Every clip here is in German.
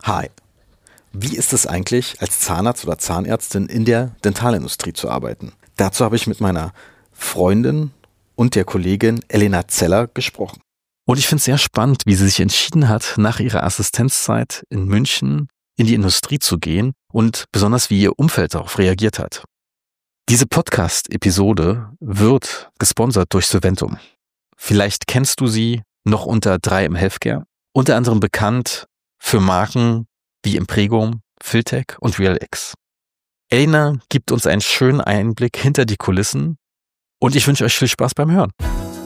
Hi, wie ist es eigentlich, als Zahnarzt oder Zahnärztin in der Dentalindustrie zu arbeiten? Dazu habe ich mit meiner Freundin und der Kollegin Elena Zeller gesprochen. Und ich finde es sehr spannend, wie sie sich entschieden hat, nach ihrer Assistenzzeit in München in die Industrie zu gehen und besonders wie ihr Umfeld darauf reagiert hat. Diese Podcast-Episode wird gesponsert durch Solventum. Vielleicht kennst du sie noch unter 3M Healthcare, unter anderem bekannt für Marken wie Impregum, Filtech und RealX. Elena gibt uns einen schönen Einblick hinter die Kulissen und ich wünsche euch viel Spaß beim Hören.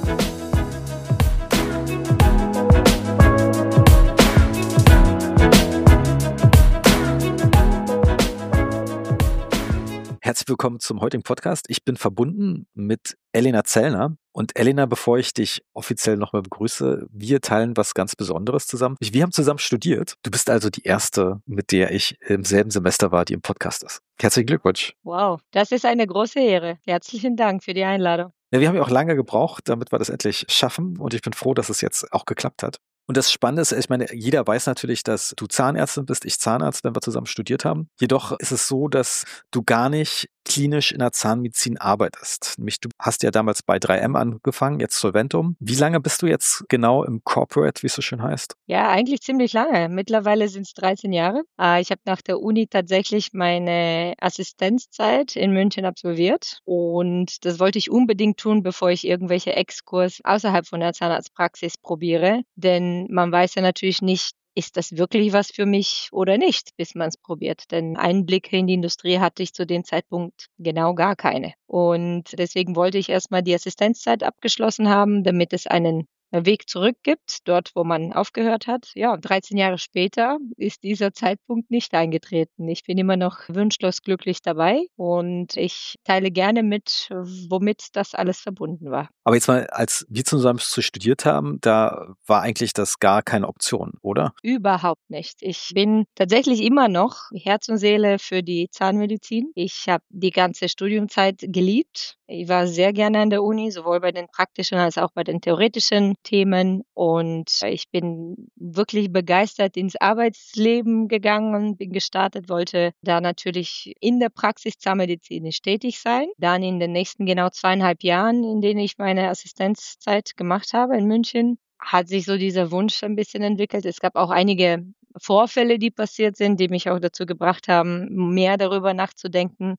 Herzlich willkommen zum heutigen Podcast. Ich bin verbunden mit Elena Zellner. Und Elena, bevor ich dich offiziell nochmal begrüße, wir teilen was ganz Besonderes zusammen. Wir haben zusammen studiert. Du bist also die erste, mit der ich im selben Semester war, die im Podcast ist. Herzlichen Glückwunsch. Wow, das ist eine große Ehre. Herzlichen Dank für die Einladung. Ja, wir haben ja auch lange gebraucht, damit wir das endlich schaffen. Und ich bin froh, dass es jetzt auch geklappt hat. Und das Spannende ist, ich meine, jeder weiß natürlich, dass du Zahnärztin bist, ich Zahnarzt, wenn wir zusammen studiert haben. Jedoch ist es so, dass du gar nicht klinisch in der Zahnmedizin arbeitest. Nämlich du hast ja damals bei 3M angefangen, jetzt Solventum. Wie lange bist du jetzt genau im Corporate, wie es so schön heißt? Ja, eigentlich ziemlich lange. Mittlerweile sind es 13 Jahre. Ich habe nach der Uni tatsächlich meine Assistenzzeit in München absolviert. Und das wollte ich unbedingt tun, bevor ich irgendwelche Exkurs außerhalb von der Zahnarztpraxis probiere. Denn man weiß ja natürlich nicht, ist das wirklich was für mich oder nicht, bis man es probiert? Denn Einblicke in die Industrie hatte ich zu dem Zeitpunkt genau gar keine. Und deswegen wollte ich erstmal die Assistenzzeit abgeschlossen haben, damit es einen Weg zurück gibt, dort, wo man aufgehört hat. Ja, 13 Jahre später ist dieser Zeitpunkt nicht eingetreten. Ich bin immer noch wunschlos glücklich dabei und ich teile gerne mit, womit das alles verbunden war. Aber jetzt mal, als wir zusammen studiert haben, da war eigentlich das gar keine Option, oder? Überhaupt nicht. Ich bin tatsächlich immer noch Herz und Seele für die Zahnmedizin. Ich habe die ganze Studiumzeit geliebt. Ich war sehr gerne an der Uni, sowohl bei den praktischen als auch bei den theoretischen Themen. Und ich bin wirklich begeistert ins Arbeitsleben gegangen und bin gestartet, wollte da natürlich in der Praxis zahnmedizinisch tätig sein. Dann in den nächsten genau 2,5 Jahren, in denen ich meine Assistenzzeit gemacht habe in München, hat sich so dieser Wunsch ein bisschen entwickelt. Es gab auch einige Vorfälle, die passiert sind, die mich auch dazu gebracht haben, mehr darüber nachzudenken.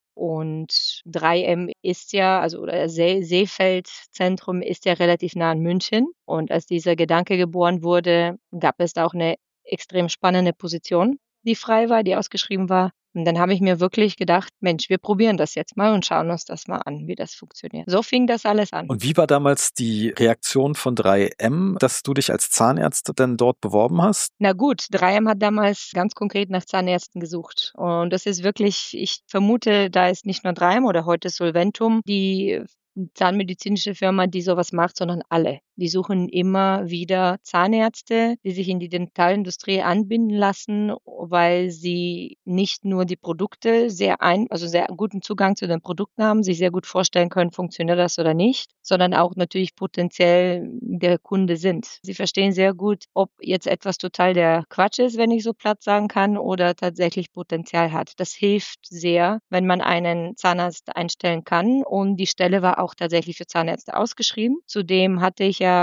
Und 3M ist ja, also oder Seefeld-Zentrum ist ja relativ nah an München. Und als dieser Gedanke geboren wurde, gab es da auch eine extrem spannende Position, die frei war, die ausgeschrieben war. Und dann habe ich mir wirklich gedacht, Mensch, wir probieren das jetzt mal und schauen uns das mal an, wie das funktioniert. So fing das alles an. Und wie war damals die Reaktion von 3M, dass du dich als Zahnärzt denn dort beworben hast? Na gut, 3M hat damals ganz konkret nach Zahnärzten gesucht. Und das ist wirklich, ich vermute, da ist nicht nur 3M oder heute Solventum die zahnmedizinische Firma, die sowas macht, sondern alle. Die suchen immer wieder Zahnärzte, die sich in die Dentalindustrie anbinden lassen, weil sie nicht nur die Produkte also sehr guten Zugang zu den Produkten haben, sich sehr gut vorstellen können, funktioniert das oder nicht, sondern auch natürlich potenziell der Kunde sind. Sie verstehen sehr gut, ob jetzt etwas total der Quatsch ist, wenn ich so platt sagen kann, oder tatsächlich Potenzial hat. Das hilft sehr, wenn man einen Zahnarzt einstellen kann, und die Stelle war auch tatsächlich für Zahnärzte ausgeschrieben. Zudem hatte ich ja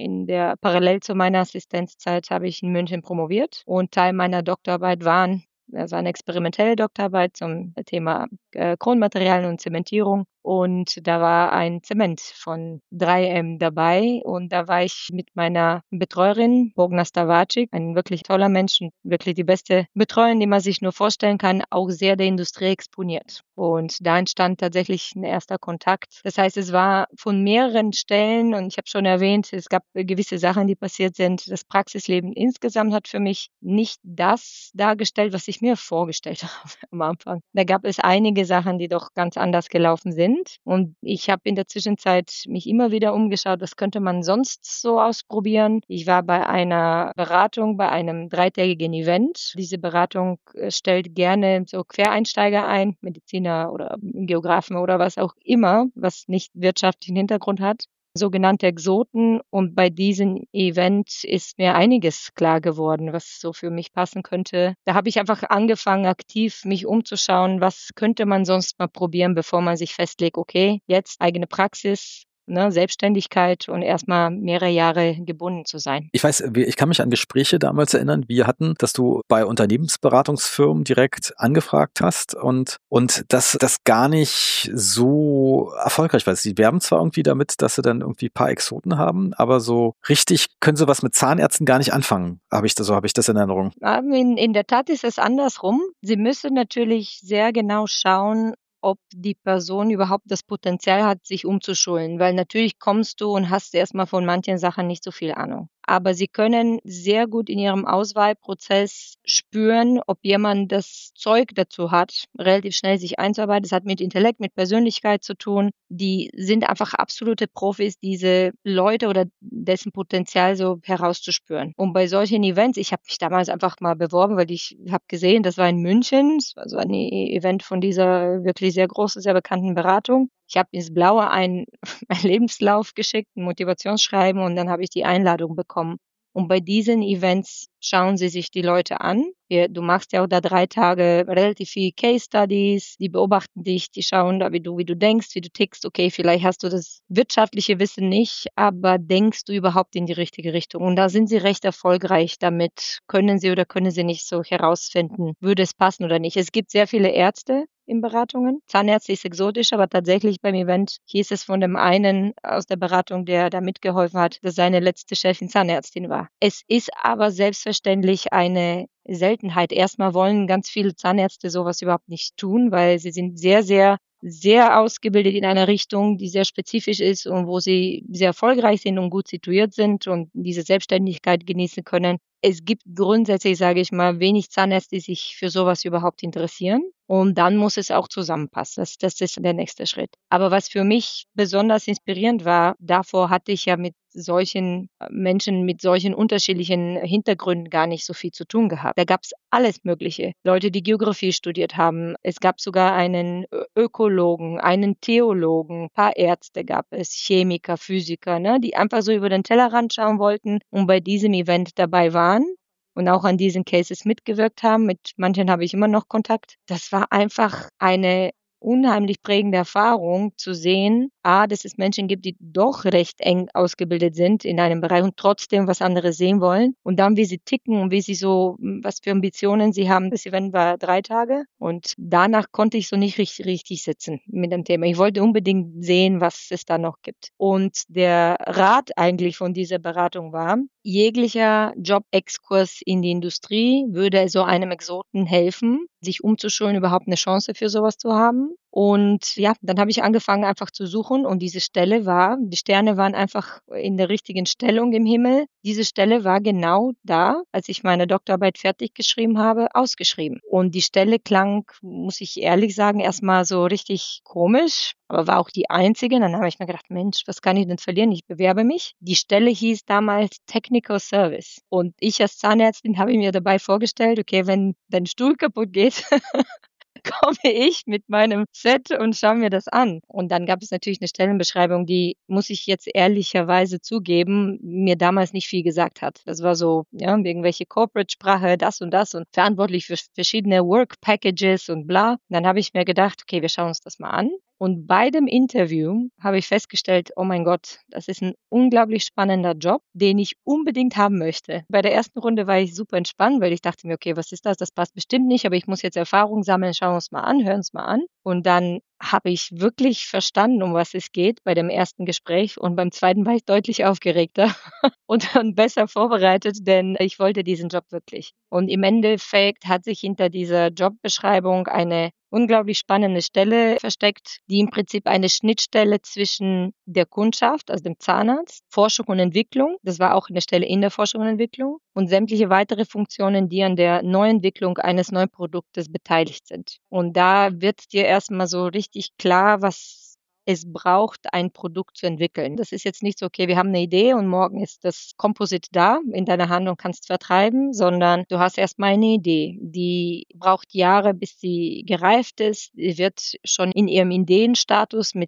parallel zu meiner Assistenzzeit habe ich in München promoviert, und Teil meiner Doktorarbeit war eine experimentelle Doktorarbeit zum Thema Kronmaterialien und Zementierung. Und da war ein Zement von 3M dabei, und da war ich mit meiner Betreuerin, Bogna Stavacic, ein wirklich toller Mensch und wirklich die beste Betreuerin, die man sich nur vorstellen kann, auch sehr der Industrie exponiert. Und da entstand tatsächlich ein erster Kontakt. Das heißt, es war von mehreren Stellen, und ich habe schon erwähnt, es gab gewisse Sachen, die passiert sind. Das Praxisleben insgesamt hat für mich nicht das dargestellt, was ich mir vorgestellt habe am Anfang. Da gab es einige Sachen, die doch ganz anders gelaufen sind. Und ich habe in der Zwischenzeit mich immer wieder umgeschaut, was könnte man sonst so ausprobieren. Ich war bei einer Beratung, bei einem 3-tägigen Event. Diese Beratung stellt gerne so Quereinsteiger ein, Mediziner oder Geografen oder was auch immer, was nicht wirtschaftlichen Hintergrund hat. sogenannte Exoten. Und bei diesem Event ist mir einiges klar geworden, was so für mich passen könnte. Da habe ich einfach angefangen, aktiv mich umzuschauen, was könnte man sonst mal probieren, bevor man sich festlegt, okay, jetzt eigene Praxis, ne, Selbstständigkeit und erstmal mehrere Jahre gebunden zu sein. Ich weiß, ich kann mich an Gespräche damals erinnern, wir hatten, dass du bei Unternehmensberatungsfirmen direkt angefragt hast und dass das gar nicht so erfolgreich war. Sie werben zwar irgendwie damit, dass sie dann irgendwie ein paar Exoten haben, aber so richtig können sie was mit Zahnärzten gar nicht anfangen, so habe ich das in Erinnerung. In der Tat ist es andersrum. Sie müssen natürlich sehr genau schauen, ob die Person überhaupt das Potenzial hat, sich umzuschulen, weil natürlich kommst du und hast erstmal von manchen Sachen nicht so viel Ahnung. Aber sie können sehr gut in ihrem Auswahlprozess spüren, ob jemand das Zeug dazu hat, relativ schnell sich einzuarbeiten. Das hat mit Intellekt, mit Persönlichkeit zu tun. Die sind einfach absolute Profis, diese Leute oder dessen Potenzial so herauszuspüren. Und bei solchen Events, ich habe mich damals einfach mal beworben, weil ich habe gesehen, das war in München, das war so ein Event von dieser wirklich sehr großen, sehr bekannten Beratung. Ich habe ins Blaue einen Lebenslauf geschickt, ein Motivationsschreiben und dann habe ich die Einladung bekommen. Und bei diesen Events schauen sie sich die Leute an. Du machst ja auch da 3 Tage relativ viel Case Studies. Die beobachten dich, die schauen da, wie du denkst, wie du tickst. Okay, vielleicht hast du das wirtschaftliche Wissen nicht, aber denkst du überhaupt in die richtige Richtung? Und da sind sie recht erfolgreich damit. Können sie oder können sie nicht so herausfinden, würde es passen oder nicht. Es gibt sehr viele Ärzte in Beratungen. Zahnärzte ist exotisch, aber tatsächlich beim Event hieß es von dem einen aus der Beratung, der da mitgeholfen hat, dass seine letzte Chefin Zahnärztin war. Es ist aber selbstverständlich eine Seltenheit. Erstmal wollen ganz viele Zahnärzte sowas überhaupt nicht tun, weil sie sind sehr, sehr sehr ausgebildet in einer Richtung, die sehr spezifisch ist und wo sie sehr erfolgreich sind und gut situiert sind und diese Selbstständigkeit genießen können. Es gibt grundsätzlich, sage ich mal, wenig Zahnärzte, die sich für sowas überhaupt interessieren. Und dann muss es auch zusammenpassen. Das ist der nächste Schritt. Aber was für mich besonders inspirierend war, davor hatte ich ja mit solchen Menschen mit solchen unterschiedlichen Hintergründen gar nicht so viel zu tun gehabt. Da gab es alles Mögliche. Leute, die Geografie studiert haben. Es gab sogar einen Ökologen, einen Theologen, ein paar Ärzte gab es, Chemiker, Physiker, ne, die einfach so über den Tellerrand schauen wollten und bei diesem Event dabei waren und auch an diesen Cases mitgewirkt haben. Mit manchen habe ich immer noch Kontakt. Das war einfach eine unheimlich prägende Erfahrung zu sehen, dass es Menschen gibt, die doch recht eng ausgebildet sind in einem Bereich und trotzdem was anderes sehen wollen. Und dann, wie sie ticken und wie sie so, was für Ambitionen sie haben. Das Event war 3 Tage und danach konnte ich so nicht richtig sitzen mit dem Thema. Ich wollte unbedingt sehen, was es da noch gibt. Und der Rat eigentlich von dieser Beratung war, jeglicher Job-Exkurs in die Industrie würde so einem Exoten helfen, sich umzuschulen, überhaupt eine Chance für sowas zu haben. Und ja, dann habe ich angefangen einfach zu suchen und die Sterne waren einfach in der richtigen Stellung im Himmel. Diese Stelle war genau da, als ich meine Doktorarbeit fertig geschrieben habe, ausgeschrieben. Und die Stelle klang, muss ich ehrlich sagen, erstmal so richtig komisch, aber war auch die einzige. Dann habe ich mir gedacht, Mensch, was kann ich denn verlieren? Ich bewerbe mich. Die Stelle hieß damals Technical Service. Und ich als Zahnärztin habe mir dabei vorgestellt, okay, wenn dein Stuhl kaputt geht, komme ich mit meinem Set und schaue mir das an. Und dann gab es natürlich eine Stellenbeschreibung, die, muss ich jetzt ehrlicherweise zugeben, mir damals nicht viel gesagt hat. Das war so, ja, irgendwelche Corporate-Sprache, das und verantwortlich für verschiedene Work-Packages und bla. Und dann habe ich mir gedacht, okay, wir schauen uns das mal an. Und bei dem Interview habe ich festgestellt, oh mein Gott, das ist ein unglaublich spannender Job, den ich unbedingt haben möchte. Bei der ersten Runde war ich super entspannt, weil ich dachte mir, okay, was ist das? Das passt bestimmt nicht, aber ich muss jetzt Erfahrung sammeln, schauen wir uns mal an, hören uns mal an. Und dann habe ich wirklich verstanden, um was es geht bei dem ersten Gespräch. Und beim zweiten war ich deutlich aufgeregter und besser vorbereitet, denn ich wollte diesen Job wirklich. Und im Endeffekt hat sich hinter dieser Jobbeschreibung eine unglaublich spannende Stelle versteckt, die im Prinzip eine Schnittstelle zwischen der Kundschaft, also dem Zahnarzt, Forschung und Entwicklung, das war auch eine Stelle in der Forschung und Entwicklung, und sämtliche weitere Funktionen, die an der Neuentwicklung eines neuen Produktes beteiligt sind. Und da wird dir erstmal so richtig klar, was es braucht, ein Produkt zu entwickeln. Das ist jetzt nicht so, okay, wir haben eine Idee und morgen ist das Composite da in deiner Hand und kannst vertreiben, sondern du hast erstmal eine Idee, die braucht Jahre, bis sie gereift ist. Die wird schon in ihrem Ideenstatus mit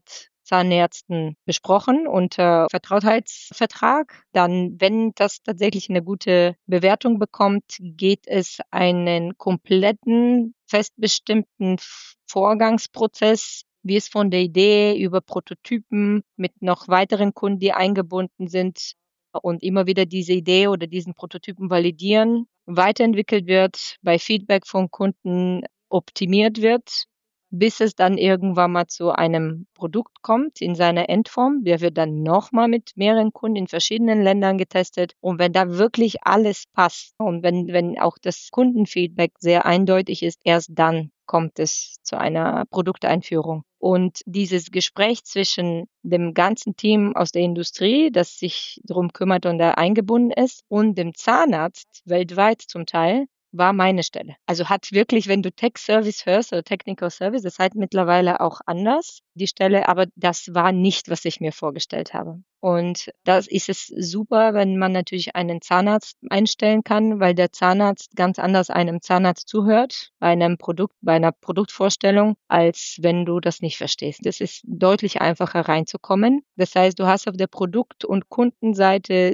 Zahnärzten besprochen unter Vertrautheitsvertrag. Dann, wenn das tatsächlich eine gute Bewertung bekommt, geht es einen kompletten, festbestimmten Vorgangsprozess, wie es von der Idee über Prototypen mit noch weiteren Kunden, die eingebunden sind und immer wieder diese Idee oder diesen Prototypen validieren, weiterentwickelt wird, bei Feedback von Kunden optimiert wird, bis es dann irgendwann mal zu einem Produkt kommt in seiner Endform. Der wird dann nochmal mit mehreren Kunden in verschiedenen Ländern getestet. Und wenn da wirklich alles passt und wenn auch das Kundenfeedback sehr eindeutig ist, erst dann kommt es zu einer Produkteinführung. Und dieses Gespräch zwischen dem ganzen Team aus der Industrie, das sich darum kümmert und da eingebunden ist, und dem Zahnarzt weltweit zum Teil, war meine Stelle. Also hat wirklich, wenn du Tech Service hörst oder Technical Service, das heißt mittlerweile auch anders, die Stelle, aber das war nicht, was ich mir vorgestellt habe. Und das ist es super, wenn man natürlich einen Zahnarzt einstellen kann, weil der Zahnarzt ganz anders einem Zahnarzt zuhört, bei einem Produkt, bei einer Produktvorstellung, als wenn du das nicht verstehst. Das ist deutlich einfacher reinzukommen. Das heißt, du hast auf der Produkt- und Kundenseite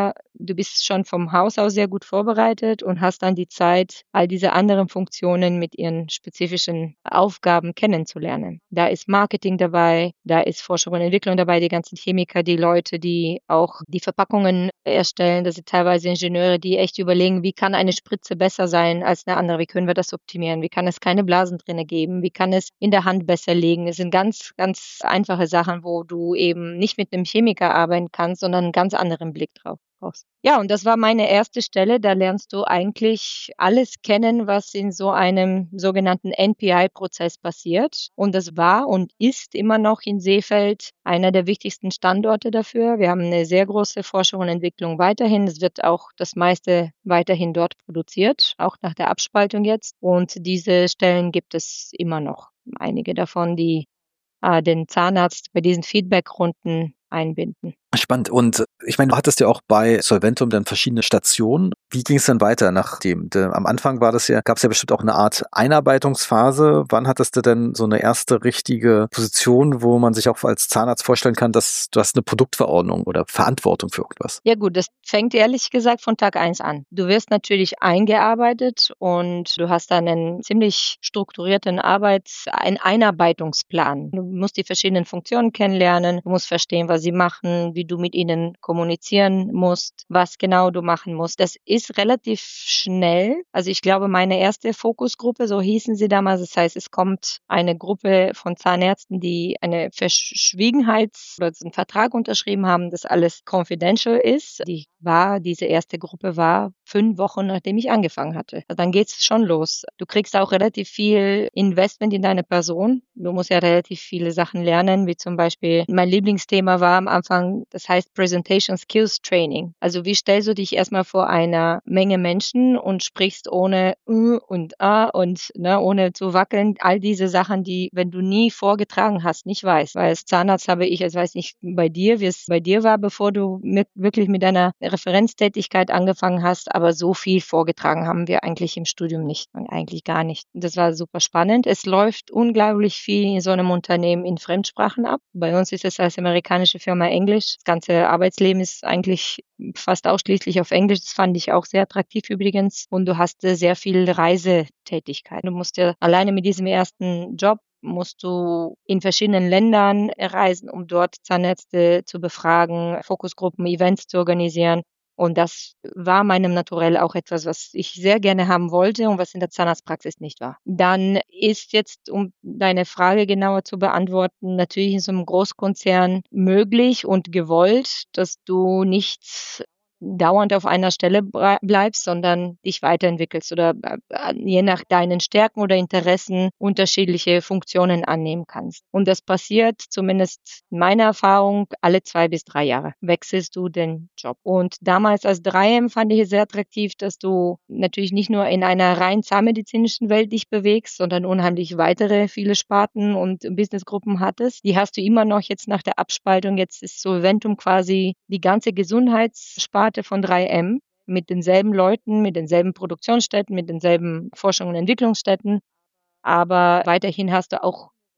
du bist schon vom Haus aus sehr gut vorbereitet und hast dann die Zeit, all diese anderen Funktionen mit ihren spezifischen Aufgaben kennenzulernen. Da ist Marketing dabei, da ist Forschung und Entwicklung dabei, die ganzen Chemiker, die Leute, die auch die Verpackungen erstellen. Das sind teilweise Ingenieure, die echt überlegen, wie kann eine Spritze besser sein als eine andere? Wie können wir das optimieren? Wie kann es keine Blasen drinne geben? Wie kann es in der Hand besser liegen? Es sind ganz, ganz einfache Sachen, wo du eben nicht mit einem Chemiker arbeiten kannst, sondern einen ganz anderen Blick drauf brauchst. Ja, und das war meine erste Stelle. Da lernst du eigentlich alles kennen, was in so einem sogenannten NPI-Prozess passiert. Und das war und ist immer noch in Seefeld einer der wichtigsten Standorte dafür. Wir haben eine sehr große Forschung und Entwicklung weiterhin. Es wird auch das meiste weiterhin dort produziert, auch nach der Abspaltung jetzt. Und diese Stellen gibt es immer noch. Einige davon, die den Zahnarzt bei diesen Feedback-Runden einbinden. Spannend. Und ich meine, du hattest ja auch bei Solventum dann verschiedene Stationen. Wie ging es dann weiter nachdem? Am Anfang gab es ja bestimmt auch eine Art Einarbeitungsphase. Wann hattest du denn so eine erste richtige Position, wo man sich auch als Zahnarzt vorstellen kann, dass du hast eine Produktverordnung oder Verantwortung für irgendwas? Ja gut, das fängt ehrlich gesagt von Tag eins an. Du wirst natürlich eingearbeitet und du hast dann einen ziemlich strukturierten einen Einarbeitungsplan. Du musst die verschiedenen Funktionen kennenlernen, du musst verstehen, was sie machen, wie du mit ihnen kommunizieren musst, was genau du machen musst. Das ist relativ schnell. Also ich glaube, meine erste Fokusgruppe, so hießen sie damals, das heißt, es kommt eine Gruppe von Zahnärzten, die eine Verschwiegenheits- oder einen Vertrag unterschrieben haben, dass alles confidential ist. Diese erste Gruppe war 5 Wochen, nachdem ich angefangen hatte. Also dann geht's schon los. Du kriegst auch relativ viel Investment in deine Person. Du musst ja relativ viele Sachen lernen, wie zum Beispiel mein Lieblingsthema war am Anfang, das heißt Presentation Skills Training. Also wie stellst du dich erstmal vor einer Menge Menschen und sprichst ohne und und ohne zu wackeln. All diese Sachen, die, wenn du nie vorgetragen hast, nicht weißt. Weil als Zahnarzt habe ich, ich weiß nicht bei dir, wie es bei dir war, bevor du wirklich mit deiner Referenztätigkeit angefangen hast, aber so viel vorgetragen haben wir eigentlich im Studium nicht, eigentlich gar nicht. Das war super spannend. Es läuft unglaublich viel in so einem Unternehmen in Fremdsprachen ab. Bei uns ist es als amerikanische Firma Englisch. Das ganze Arbeitsleben ist eigentlich fast ausschließlich auf Englisch. Das fand ich auch sehr attraktiv übrigens. Und du hast sehr viel Reisetätigkeit. Du musst ja alleine mit diesem ersten Job musst du in verschiedenen Ländern reisen, um dort Zahnärzte zu befragen, Fokusgruppen, Events zu organisieren. Und das war meinem Naturell auch etwas, was ich sehr gerne haben wollte und was in der Zahnarztpraxis nicht war. Dann ist jetzt, um deine Frage genauer zu beantworten, natürlich in so einem Großkonzern möglich und gewollt, dass du nicht dauernd auf einer Stelle bleibst, sondern dich weiterentwickelst oder je nach deinen Stärken oder Interessen unterschiedliche Funktionen annehmen kannst. Und das passiert, zumindest in meiner Erfahrung, alle 2 bis 3 Jahre wechselst du den Job. Und damals als 3M fand ich es sehr attraktiv, dass du natürlich nicht nur in einer rein zahnmedizinischen Welt dich bewegst, sondern unheimlich weitere viele Sparten und Businessgruppen hattest. Die hast du immer noch jetzt nach der Abspaltung. Jetzt ist Solventum quasi die ganze Gesundheitssparte von 3M mit denselben Leuten, mit denselben Produktionsstätten, mit denselben Forschung- und Entwicklungsstätten. Aber weiterhin hast du auch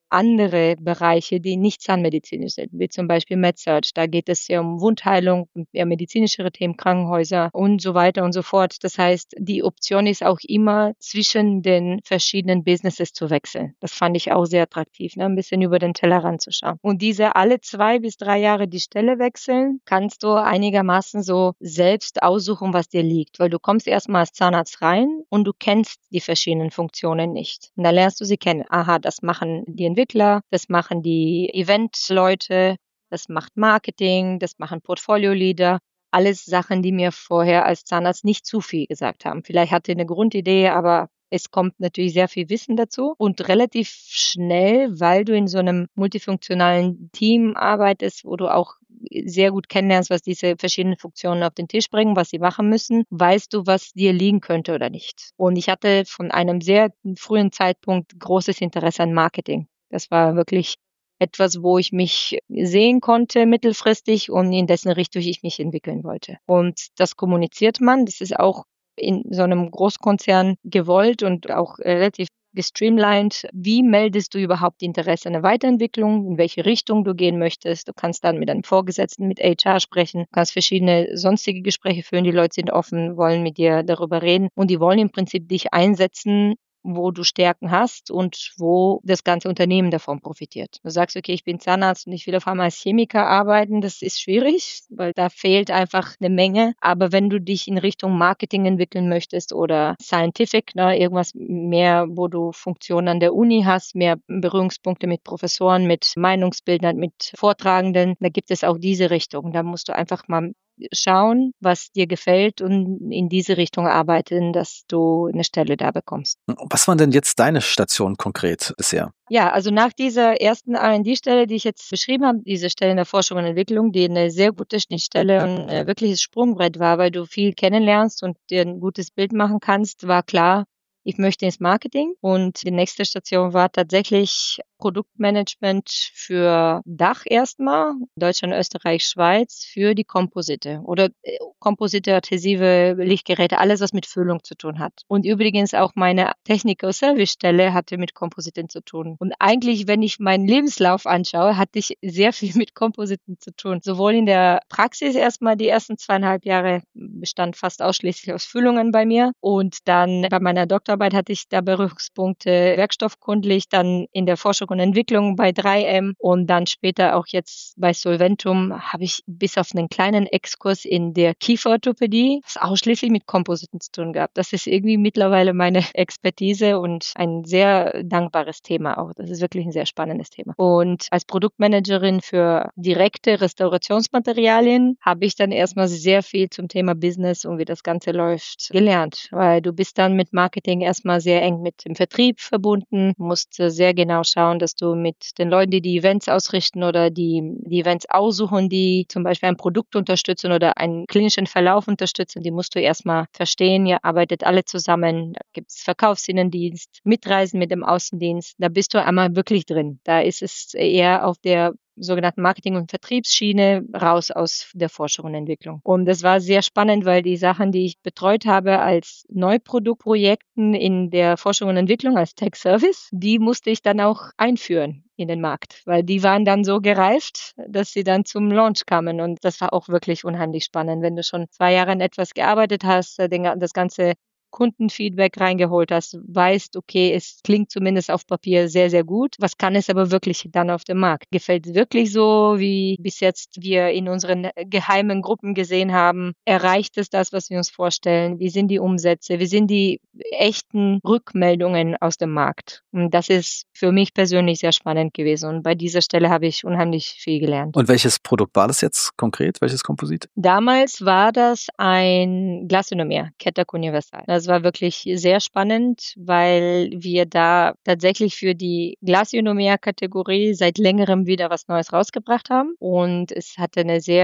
andere Bereiche, die nicht zahnmedizinisch sind, wie zum Beispiel MedSearch. Da geht es ja um Wundheilung, eher medizinischere Themen, Krankenhäuser und so weiter und so fort. Das heißt, die Option ist auch immer zwischen den verschiedenen Businesses zu wechseln. Das fand ich auch sehr attraktiv, ne? Ein bisschen über den Tellerrand zu schauen. Und diese alle 2 bis 3 Jahre die Stelle wechseln, kannst du einigermaßen so selbst aussuchen, was dir liegt, weil du kommst erstmal als Zahnarzt rein und du kennst die verschiedenen Funktionen nicht. Und dann lernst du sie kennen. Aha, das machen die Entwickler, das machen die Eventleute, das macht Marketing, das machen Portfolio-Leader. Alles Sachen, die mir vorher als Zahnarzt nicht zu viel gesagt haben. Vielleicht hatte ich eine Grundidee, aber es kommt natürlich sehr viel Wissen dazu und relativ schnell, weil du in so einem multifunktionalen Team arbeitest, wo du auch sehr gut kennenlernst, was diese verschiedenen Funktionen auf den Tisch bringen, was sie machen müssen, weißt du, was dir liegen könnte oder nicht. Und ich hatte von einem sehr frühen Zeitpunkt großes Interesse an Marketing. Das war wirklich etwas, wo ich mich sehen konnte mittelfristig und in dessen Richtung ich mich entwickeln wollte. Und das kommuniziert man. Das ist auch in so einem Großkonzern gewollt und auch relativ gestreamlined. Wie meldest du überhaupt Interesse an der Weiterentwicklung, in welche Richtung du gehen möchtest? Du kannst dann mit deinem Vorgesetzten, mit HR sprechen, du kannst verschiedene sonstige Gespräche führen. Die Leute sind offen, wollen mit dir darüber reden und die wollen im Prinzip dich einsetzen, wo du Stärken hast und wo das ganze Unternehmen davon profitiert. Du sagst, okay, ich bin Zahnarzt und ich will auf einmal als Chemiker arbeiten, das ist schwierig, weil da fehlt einfach eine Menge. Aber wenn du dich in Richtung Marketing entwickeln möchtest oder Scientific, ne, irgendwas mehr, wo du Funktionen an der Uni hast, mehr Berührungspunkte mit Professoren, mit Meinungsbildnern, mit Vortragenden, da gibt es auch diese Richtung. Da musst du einfach mal schauen, was dir gefällt und in diese Richtung arbeiten, dass du eine Stelle da bekommst. Was waren denn jetzt deine Stationen konkret bisher? Ja, also nach dieser ersten R&D-Stelle, die ich jetzt beschrieben habe, diese Stelle in der Forschung und Entwicklung, die eine sehr gute Schnittstelle und wirkliches Sprungbrett war, weil du viel kennenlernst und dir ein gutes Bild machen kannst, war klar, ich möchte ins Marketing. Und die nächste Station war tatsächlich Produktmanagement für Dach erstmal, Deutschland, Österreich, Schweiz, für die Komposite oder Komposite, adhesive Lichtgeräte, alles, was mit Füllung zu tun hat. Und übrigens auch meine Technical-Service-Stelle hatte mit Kompositen zu tun. Und eigentlich, wenn ich meinen Lebenslauf anschaue, hatte ich sehr viel mit Kompositen zu tun. Sowohl in der Praxis erstmal die ersten 2,5 Jahre bestand fast ausschließlich aus Füllungen bei mir. Und dann bei meiner Doktorarbeit hatte ich da Berührungspunkte werkstoffkundlich, dann in der Forschung und Entwicklung bei 3M und dann später auch jetzt bei Solventum habe ich bis auf einen kleinen Exkurs in der Kieferorthopädie ausschließlich mit Kompositen zu tun gehabt. Das ist irgendwie mittlerweile meine Expertise und ein sehr dankbares Thema auch. Das ist wirklich ein sehr spannendes Thema. Und als Produktmanagerin für direkte Restaurationsmaterialien habe ich dann erstmal sehr viel zum Thema Business und wie das Ganze läuft gelernt, weil du bist dann mit Marketing erstmal sehr eng mit dem Vertrieb verbunden, musst sehr genau schauen, dass du mit den Leuten, die Events ausrichten oder die Events aussuchen, die zum Beispiel ein Produkt unterstützen oder einen klinischen Verlauf unterstützen, die musst du erstmal verstehen. Ihr arbeitet alle zusammen. Da gibt es Verkaufsinnendienst, Mitreisen mit dem Außendienst. Da bist du einmal wirklich drin. Da ist es eher auf der sogenannten Marketing- und Vertriebsschiene raus aus der Forschung und Entwicklung. Und das war sehr spannend, weil die Sachen, die ich betreut habe als Neuproduktprojekten in der Forschung und Entwicklung als Tech Service, die musste ich dann auch einführen in den Markt, weil die waren dann so gereift, dass sie dann zum Launch kamen und das war auch wirklich unheimlich spannend, wenn du schon 2 Jahre an etwas gearbeitet hast, das ganze Kundenfeedback reingeholt hast, weißt, okay, es klingt zumindest auf Papier sehr, sehr gut. Was kann es aber wirklich dann auf dem Markt? Gefällt es wirklich so, wie bis jetzt wir in unseren geheimen Gruppen gesehen haben? Erreicht es das, was wir uns vorstellen? Wie sind die Umsätze? Wie sind die echten Rückmeldungen aus dem Markt? Und das ist für mich persönlich sehr spannend gewesen. Und bei dieser Stelle habe ich unheimlich viel gelernt. Und welches Produkt war das jetzt konkret? Welches Komposit? Damals war das ein Glasionomer, Ketak Universal. Das war wirklich sehr spannend, weil wir da tatsächlich für die Glasionomer-Kategorie seit längerem wieder was Neues rausgebracht haben. Und es hatte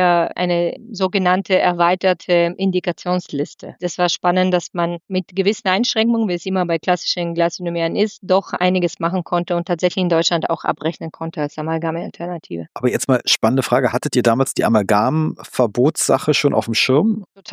eine sogenannte erweiterte Indikationsliste. Das war spannend, dass man mit gewissen Einschränkungen, wie es immer bei klassischen Glasionomeren ist, doch einiges machen konnte und tatsächlich in Deutschland auch abrechnen konnte als Amalgam-Alternative. Aber jetzt mal spannende Frage. Hattet ihr damals die Amalgam-Verbotssache schon auf dem Schirm? Total.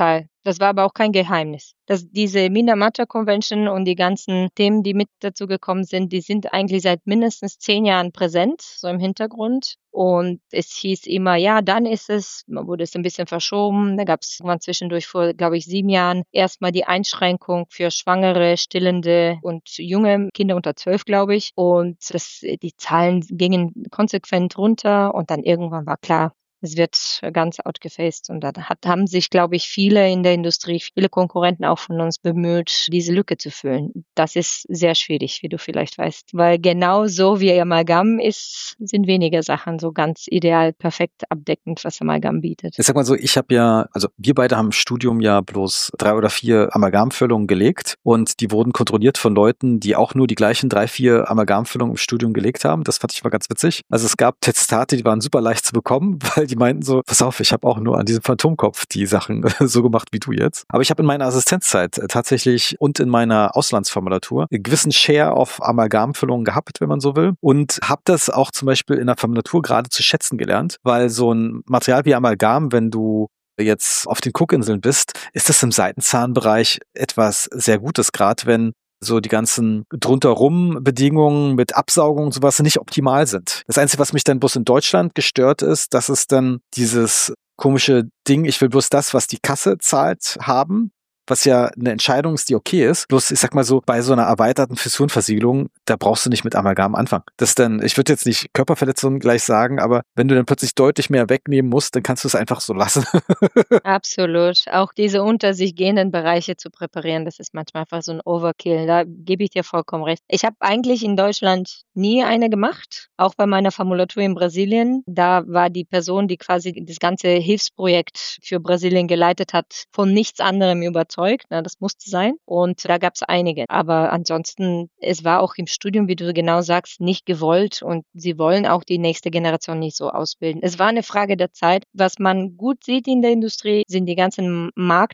Das war aber auch kein Geheimnis. Diese Minamata Convention und die ganzen Themen, die mit dazu gekommen sind, die sind eigentlich seit mindestens 10 Jahren präsent, so im Hintergrund. Und es hieß immer, ja, dann wurde es ein bisschen verschoben. Da gab es irgendwann zwischendurch vor, glaube ich, 7 Jahren erstmal die Einschränkung für Schwangere, Stillende und junge Kinder unter 12, glaube ich. Und die Zahlen gingen konsequent runter und dann irgendwann war klar, es wird ganz outgefaced und da haben sich, glaube ich, viele in der Industrie, viele Konkurrenten auch von uns bemüht, diese Lücke zu füllen. Das ist sehr schwierig, wie du vielleicht weißt, weil genau so wie Amalgam ist, sind weniger Sachen so ganz ideal, perfekt abdeckend, was Amalgam bietet. Ich sag mal so, also wir beide haben im Studium ja bloß 3 oder 4 Amalgamfüllungen gelegt und die wurden kontrolliert von Leuten, die auch nur die gleichen 3, 4 Amalgamfüllungen im Studium gelegt haben. Das fand ich mal ganz witzig. Also es gab Testate, die waren super leicht zu bekommen, weil die meinten so, pass auf, ich habe auch nur an diesem Phantomkopf die Sachen so gemacht wie du jetzt. Aber ich habe in meiner Assistenzzeit tatsächlich und in meiner Auslandsformulatur einen gewissen Share auf Amalgamfüllungen gehabt, wenn man so will. Und habe das auch zum Beispiel in der Formulatur gerade zu schätzen gelernt, weil so ein Material wie Amalgam, wenn du jetzt auf den Cookinseln bist, ist das im Seitenzahnbereich etwas sehr Gutes, gerade wenn so die ganzen drunterrum Bedingungen mit Absaugung und sowas nicht optimal sind. Das Einzige, was mich dann bloß in Deutschland gestört ist, dass es dann dieses komische Ding, ich will bloß das, was die Kasse zahlt, haben, was ja eine Entscheidung ist, die okay ist. Bloß, ich sag mal so, bei so einer erweiterten Fissurversiegelung, da brauchst du nicht mit Amalgam anfangen. Das dann, ich würde jetzt nicht Körperverletzung gleich sagen, aber wenn du dann plötzlich deutlich mehr wegnehmen musst, dann kannst du es einfach so lassen. Absolut. Auch diese unter sich gehenden Bereiche zu präparieren, das ist manchmal einfach so ein Overkill. Da gebe ich dir vollkommen recht. Ich habe eigentlich in Deutschland nie eine gemacht, auch bei meiner Formulatur in Brasilien. Da war die Person, die quasi das ganze Hilfsprojekt für Brasilien geleitet hat, von nichts anderem überzeugt. Das musste sein. Und da gab es einige. Aber ansonsten, es war auch im Studium, wie du genau sagst, nicht gewollt. Und sie wollen auch die nächste Generation nicht so ausbilden. Es war eine Frage der Zeit. Was man gut sieht in der Industrie, sind die ganzen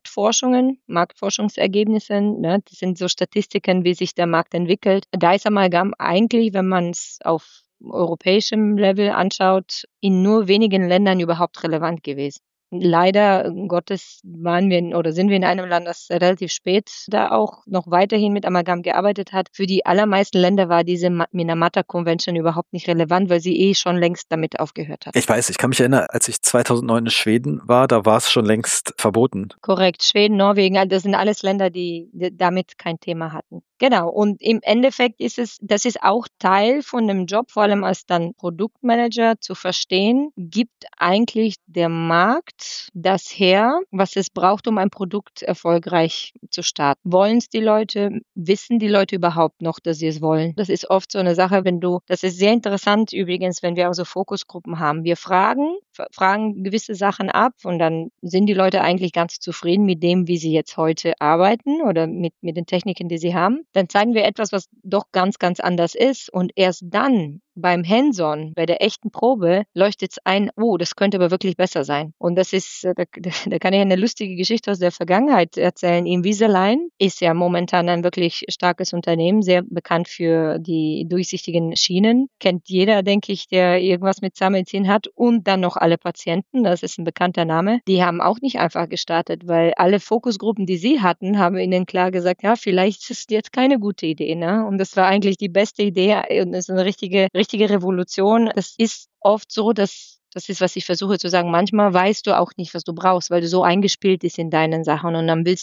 Marktforschungsergebnisse. Das sind so Statistiken, wie sich der Markt entwickelt. Da ist Amalgam eigentlich, wenn man es auf europäischem Level anschaut, in nur wenigen Ländern überhaupt relevant gewesen. Leider Gottes sind wir in einem Land, das relativ spät da auch noch weiterhin mit Amalgam gearbeitet hat. Für die allermeisten Länder war diese Minamata Convention überhaupt nicht relevant, weil sie schon längst damit aufgehört hat. Ich weiß, ich kann mich erinnern, als ich 2009 in Schweden war, da war es schon längst verboten. Korrekt, Schweden, Norwegen, das sind alles Länder, die damit kein Thema hatten. Genau, und im Endeffekt das ist auch Teil von dem Job, vor allem als dann Produktmanager zu verstehen, gibt eigentlich der Markt das her, was es braucht, um ein Produkt erfolgreich zu starten. Wollen es die Leute? Wissen die Leute überhaupt noch, dass sie es wollen? Das ist oft so eine Sache, das ist sehr interessant übrigens, wenn wir auch so Fokusgruppen haben. Wir fragen gewisse Sachen ab und dann sind die Leute eigentlich ganz zufrieden mit dem, wie sie jetzt heute arbeiten oder mit den Techniken, die sie haben. Dann zeigen wir etwas, was doch ganz, ganz anders ist und erst dann beim Hands-on, bei der echten Probe, leuchtet es ein, oh, das könnte aber wirklich besser sein. Und das ist, da kann ich eine lustige Geschichte aus der Vergangenheit erzählen. Invisalign ist ja momentan ein wirklich starkes Unternehmen, sehr bekannt für die durchsichtigen Schienen. Kennt jeder, denke ich, der irgendwas mit Zahnmedizin hat und dann noch alle Patienten, das ist ein bekannter Name. Die haben auch nicht einfach gestartet, weil alle Fokusgruppen, die sie hatten, haben ihnen klar gesagt, ja, vielleicht ist es jetzt keine gute Idee, ne? Und das war eigentlich die beste Idee und das ist eine richtige Revolution. Das ist oft so, dass das ist, was ich versuche zu sagen. Manchmal weißt du auch nicht, was du brauchst, weil du so eingespielt bist in deinen Sachen und dann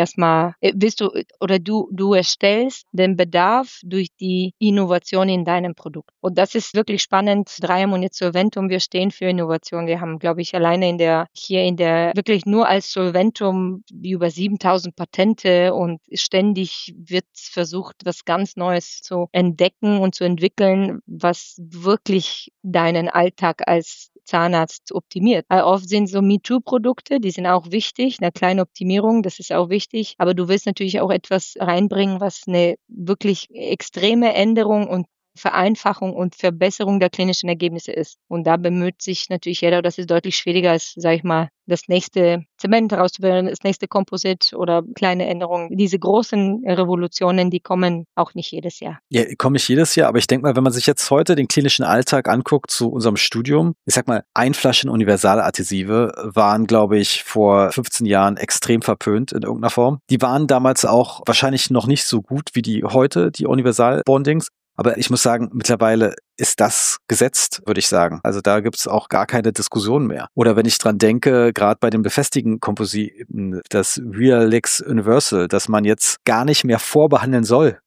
du erstellst den Bedarf durch die Innovation in deinem Produkt. Und das ist wirklich spannend. 3M und jetzt Solventum, wir stehen für Innovation. Wir haben, glaube ich, alleine wirklich nur als Solventum über 7.000 Patente und ständig wird versucht, was ganz Neues zu entdecken und zu entwickeln, was wirklich deinen Alltag als Zahnarzt optimiert. Oft sind so MeToo-Produkte, die sind auch wichtig, eine kleine Optimierung, das ist auch wichtig, aber du willst natürlich auch etwas reinbringen, was eine wirklich extreme Änderung und Vereinfachung und Verbesserung der klinischen Ergebnisse ist. Und da bemüht sich natürlich jeder, das ist deutlich schwieriger als, sage ich mal, das nächste Zement herauszubilden, das nächste Komposit oder kleine Änderungen. Diese großen Revolutionen, die kommen auch nicht jedes Jahr. Ja, komme ich jedes Jahr, aber ich denke mal, wenn man sich jetzt heute den klinischen Alltag anguckt zu unserem Studium, ich sag mal, Einflaschen Universaladhesive waren, glaube ich, vor 15 Jahren extrem verpönt in irgendeiner Form. Die waren damals auch wahrscheinlich noch nicht so gut wie die heute, die Universal-Bondings. Aber ich muss sagen, mittlerweile ist das gesetzt, würde ich sagen. Also da gibt es auch gar keine Diskussion mehr. Oder wenn ich dran denke, gerade bei den befestigten Kompositen, das Realix Universal, dass man jetzt gar nicht mehr vorbehandeln soll,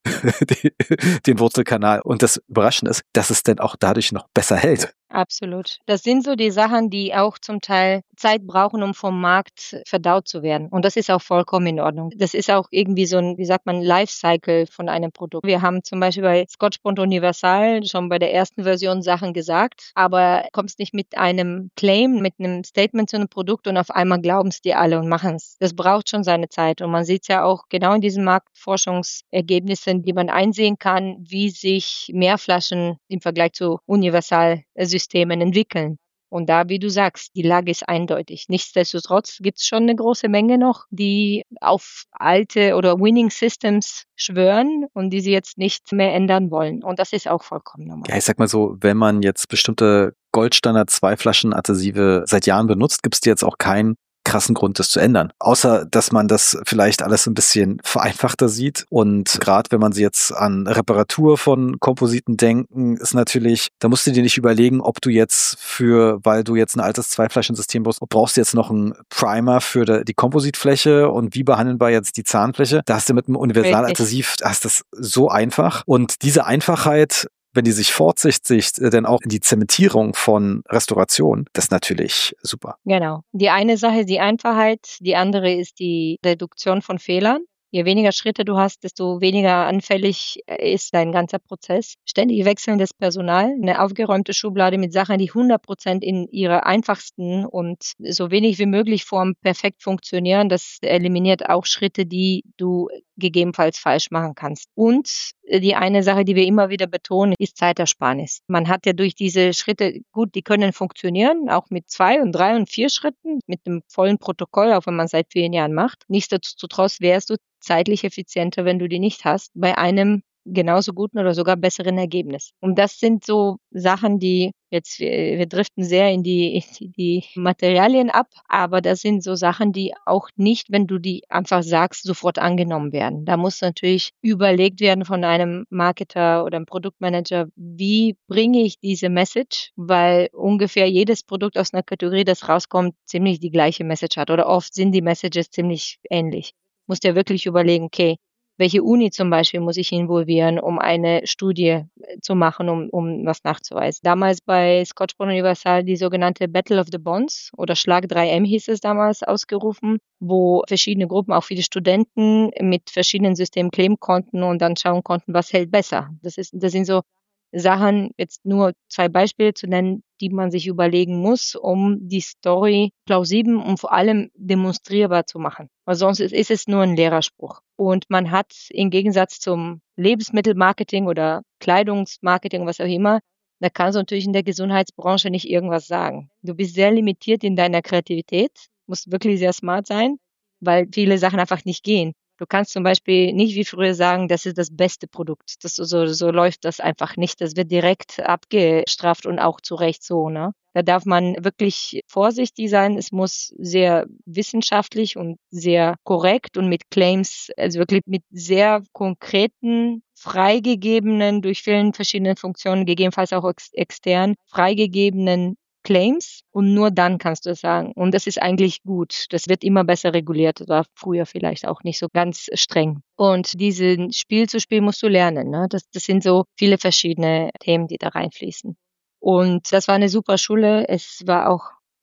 den Wurzelkanal. Und das Überraschende ist, dass es denn auch dadurch noch besser hält. Absolut. Das sind so die Sachen, die auch zum Teil Zeit brauchen, um vom Markt verdaut zu werden. Und das ist auch vollkommen in Ordnung. Das ist auch irgendwie so ein, wie sagt man, Lifecycle von einem Produkt. Wir haben zum Beispiel bei Scotch-Bond Universal schon bei der ersten Version Sachen gesagt, aber kommst nicht mit einem Claim, mit einem Statement zu einem Produkt und auf einmal glauben es dir alle und machen es. Das braucht schon seine Zeit. Und man sieht es ja auch genau in diesen Marktforschungsergebnissen, die man einsehen kann, wie sich Mehrflaschen im Vergleich zu Universalsystemen entwickeln. Und da, wie du sagst, die Lage ist eindeutig. Nichtsdestotrotz gibt es schon eine große Menge noch, die auf alte oder Winning Systems schwören und die sie jetzt nicht mehr ändern wollen. Und das ist auch vollkommen normal. Ja, ich sag mal so, wenn man jetzt bestimmte Goldstandard 2-Flaschen-Adhesive seit Jahren benutzt, gibt es jetzt auch keinen krassen Grund, das zu ändern. Außer, dass man das vielleicht alles ein bisschen vereinfachter sieht. Und gerade wenn man sie jetzt an Reparatur von Kompositen denken, ist natürlich, da musst du dir nicht überlegen, ob du jetzt weil du jetzt ein altes Zwei-Flaschen-System brauchst du jetzt noch einen Primer für die Kompositfläche und wie behandeln wir jetzt die Zahnfläche? Da hast du mit einem Universaladhesiv, hast das so einfach. Und diese Einfachheit, wenn die sich fortsetzt, dann auch in die Zementierung von Restauration, das ist natürlich super. Genau. Die eine Sache ist die Einfachheit, die andere ist die Reduktion von Fehlern. Je weniger Schritte du hast, desto weniger anfällig ist dein ganzer Prozess. Ständig wechselndes Personal, eine aufgeräumte Schublade mit Sachen, die 100% in ihrer einfachsten und so wenig wie möglich Form perfekt funktionieren. Das eliminiert auch Schritte, die du gegebenenfalls falsch machen kannst. Und die eine Sache, die wir immer wieder betonen, ist Zeitersparnis. Man hat ja durch diese Schritte, gut, die können funktionieren, auch mit 2 und 3 und 4 Schritten, mit dem vollen Protokoll, auch wenn man seit 4 Jahren macht. Nichtsdestotrotz wärst du zeitlich effizienter, wenn du die nicht hast, bei einem genauso guten oder sogar besseren Ergebnis. Und das sind so Sachen, die jetzt, wir driften sehr in die Materialien ab, aber das sind so Sachen, die auch nicht, wenn du die einfach sagst, sofort angenommen werden. Da muss natürlich überlegt werden von einem Marketer oder einem Produktmanager, wie bringe ich diese Message, weil ungefähr jedes Produkt aus einer Kategorie, das rauskommt, ziemlich die gleiche Message hat oder oft sind die Messages ziemlich ähnlich. Musst dir wirklich überlegen, okay, welche Uni zum Beispiel muss ich involvieren, um eine Studie zu machen, um was nachzuweisen. Damals bei Scotch-Bond Universal die sogenannte Battle of the Bonds oder Schlag 3M hieß es damals ausgerufen, wo verschiedene Gruppen, auch viele Studenten mit verschiedenen Systemen claimen konnten und dann schauen konnten, was hält besser. Das sind so Sachen, jetzt nur 2 Beispiele zu nennen, die man sich überlegen muss, um die Story plausibel und vor allem demonstrierbar zu machen. Weil sonst ist es nur ein leerer Spruch. Und man hat im Gegensatz zum Lebensmittelmarketing oder Kleidungsmarketing, was auch immer, da kannst du natürlich in der Gesundheitsbranche nicht irgendwas sagen. Du bist sehr limitiert in deiner Kreativität, musst wirklich sehr smart sein, weil viele Sachen einfach nicht gehen. Du kannst zum Beispiel nicht wie früher sagen, das ist das beste Produkt. So läuft das einfach nicht. Das wird direkt abgestraft und auch zu Recht so, ne? Da darf man wirklich vorsichtig sein. Es muss sehr wissenschaftlich und sehr korrekt und mit Claims, also wirklich mit sehr konkreten, freigegebenen, durch vielen verschiedenen Funktionen, gegebenenfalls auch extern, freigegebenen Claims und nur dann kannst du es sagen. Und das ist eigentlich gut. Das wird immer besser reguliert. Das war früher vielleicht auch nicht so ganz streng. Und diesen Spiel zu spielen musst du lernen. Ne? Das sind so viele verschiedene Themen, die da reinfließen. Und das war eine super Schule. Es war auch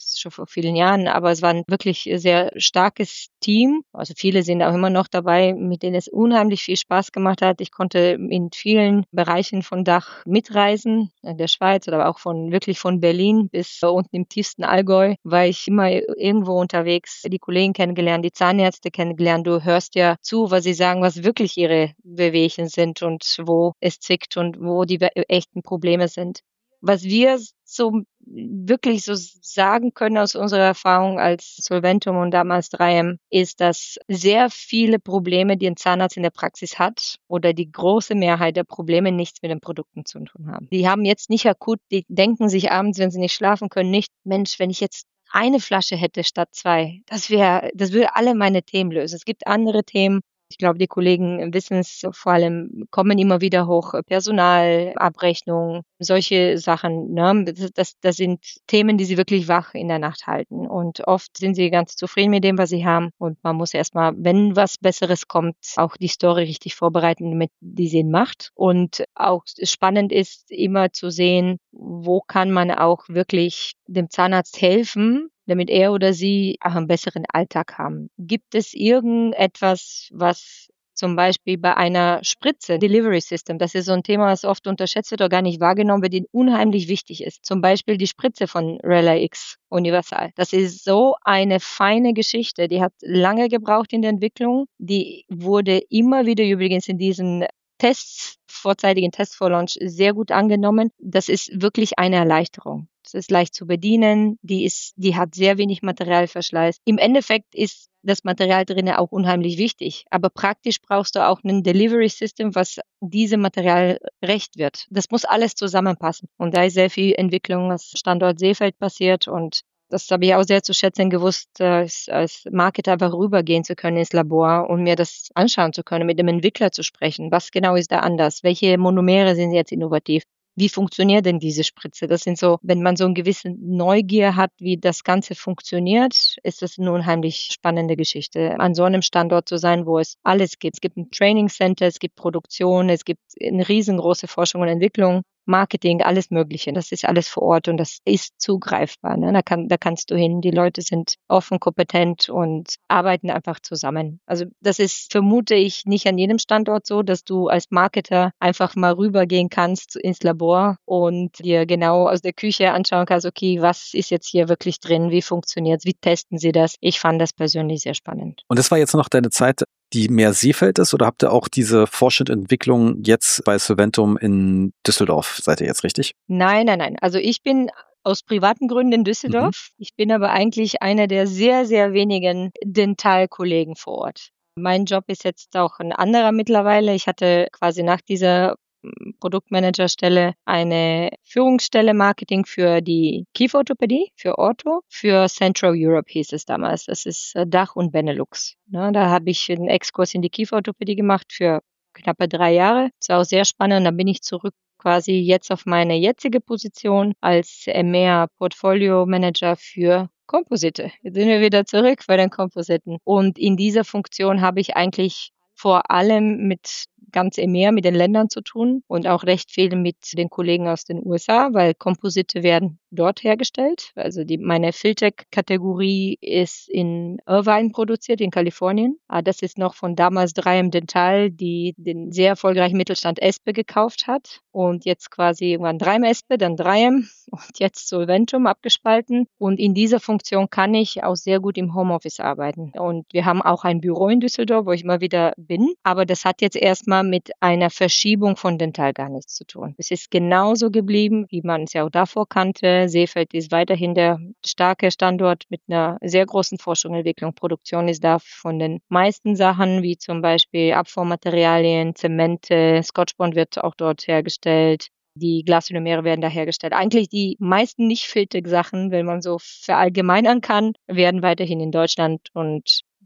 ist schon vor vielen Jahren, aber es war ein wirklich sehr starkes Team. Also viele sind auch immer noch dabei, mit denen es unheimlich viel Spaß gemacht hat. Ich konnte in vielen Bereichen von Dach mitreisen, in der Schweiz oder auch wirklich von Berlin bis unten im tiefsten Allgäu, war ich immer irgendwo unterwegs, die Kollegen kennengelernt, die Zahnärzte kennengelernt. Du hörst ja zu, was sie sagen, was wirklich ihre Wehwehchen sind und wo es zickt und wo die echten Probleme sind. Was wir so wirklich so sagen können aus unserer Erfahrung als Solventum und damals 3M, ist, dass sehr viele Probleme, die ein Zahnarzt in der Praxis hat, oder die große Mehrheit der Probleme nichts mit den Produkten zu tun haben. Die haben jetzt nicht akut, die denken sich abends, wenn sie nicht schlafen können, nicht, Mensch, wenn ich jetzt eine Flasche hätte statt 2, das würde alle meine Themen lösen. Es gibt andere Themen. Ich glaube, die Kollegen wissen es, vor allem kommen immer wieder hoch, Personalabrechnung, solche Sachen, ne? Das sind Themen, die sie wirklich wach in der Nacht halten. Und oft sind sie ganz zufrieden mit dem, was sie haben. Und man muss erstmal, wenn was Besseres kommt, auch die Story richtig vorbereiten, damit die Sinn macht. Und auch spannend ist immer zu sehen, wo kann man auch wirklich dem Zahnarzt helfen, damit er oder sie auch einen besseren Alltag haben. Gibt es irgendetwas, was zum Beispiel bei einer Spritze, Delivery System, das ist so ein Thema, was oft unterschätzt wird oder gar nicht wahrgenommen wird, die unheimlich wichtig ist. Zum Beispiel die Spritze von Relay X Universal. Das ist so eine feine Geschichte. Die hat lange gebraucht in der Entwicklung. Die wurde immer wieder übrigens in diesen Tests, vorzeitigen Tests vor Launch sehr gut angenommen. Das ist wirklich eine Erleichterung. Es ist leicht zu bedienen, die hat sehr wenig Materialverschleiß. Im Endeffekt ist das Material drinnen auch unheimlich wichtig, aber praktisch brauchst du auch ein Delivery System, was diesem Material recht wird. Das muss alles zusammenpassen. Und da ist sehr viel Entwicklung aus Standort Seefeld passiert und das habe ich auch sehr zu schätzen gewusst, als Marketer einfach rübergehen zu können ins Labor und mir das anschauen zu können, mit dem Entwickler zu sprechen. Was genau ist da anders? Welche Monomere sind jetzt innovativ? Wie funktioniert denn diese Spritze? Das sind so, wenn man so eine gewisse Neugier hat, wie das Ganze funktioniert, ist das eine unheimlich spannende Geschichte, an so einem Standort zu sein, wo es alles gibt. Es gibt ein Training Center, es gibt Produktion, es gibt eine riesengroße Forschung und Entwicklung. Marketing, alles Mögliche. Das ist alles vor Ort und das ist zugreifbar. Ne? Da kannst du hin. Die Leute sind offen, kompetent und arbeiten einfach zusammen. Also das ist, vermute ich, nicht an jedem Standort so, dass du als Marketer einfach mal rübergehen kannst ins Labor und dir genau aus der Küche anschauen kannst, okay, was ist jetzt hier wirklich drin? Wie funktioniert's? Wie testen sie das? Ich fand das persönlich sehr spannend. Und das war jetzt noch deine Zeit, die mehr Seefeld ist, oder habt ihr auch diese Forschung und Entwicklung jetzt bei Solventum in Düsseldorf? Seid ihr jetzt richtig? Nein. Also ich bin aus privaten Gründen in Düsseldorf. Ich bin aber eigentlich einer der sehr, sehr wenigen Dentalkollegen vor Ort. Mein Job ist jetzt auch ein anderer mittlerweile. Ich hatte quasi nach dieser Produktmanagerstelle eine Führungsstelle Marketing für die Kieferorthopädie, für Ortho, für Central Europe hieß es damals. Das ist Dach und Benelux. Ne, da habe ich einen Exkurs in die Kieferorthopädie gemacht für knappe 3 Jahre. Das war auch sehr spannend. Dann bin ich zurück quasi jetzt auf meine jetzige Position als EMEA Portfolio Manager für Komposite. Jetzt sind wir wieder zurück bei den Kompositen. Und in dieser Funktion habe ich eigentlich vor allem mit ganz EMEA, mit den Ländern zu tun und auch recht viel mit den Kollegen aus den USA, weil Komposite werden dort hergestellt. Also meine Filtec-Kategorie ist in Irvine produziert, in Kalifornien. Das ist noch von damals 3M Dental, die den sehr erfolgreichen Mittelstand Espe gekauft hat und jetzt quasi irgendwann 3M Espe, dann 3M und jetzt Solventum abgespalten. Und in dieser Funktion kann ich auch sehr gut im Homeoffice arbeiten. Und wir haben auch ein Büro in Düsseldorf, wo ich immer wieder bin. Aber das hat jetzt erstmal mit einer Verschiebung von Dental gar nichts zu tun. Es ist genauso geblieben, wie man es ja auch davor kannte. Seefeld ist weiterhin der starke Standort mit einer sehr großen Forschung und Entwicklung. Produktion ist da von den meisten Sachen, wie zum Beispiel Abformmaterialien, Zemente, Scotchbond wird auch dort hergestellt. Die Glasolomere werden da hergestellt. Eigentlich die meisten nicht Filtec-Sachen, wenn man so verallgemeinern kann, werden weiterhin in Deutschland und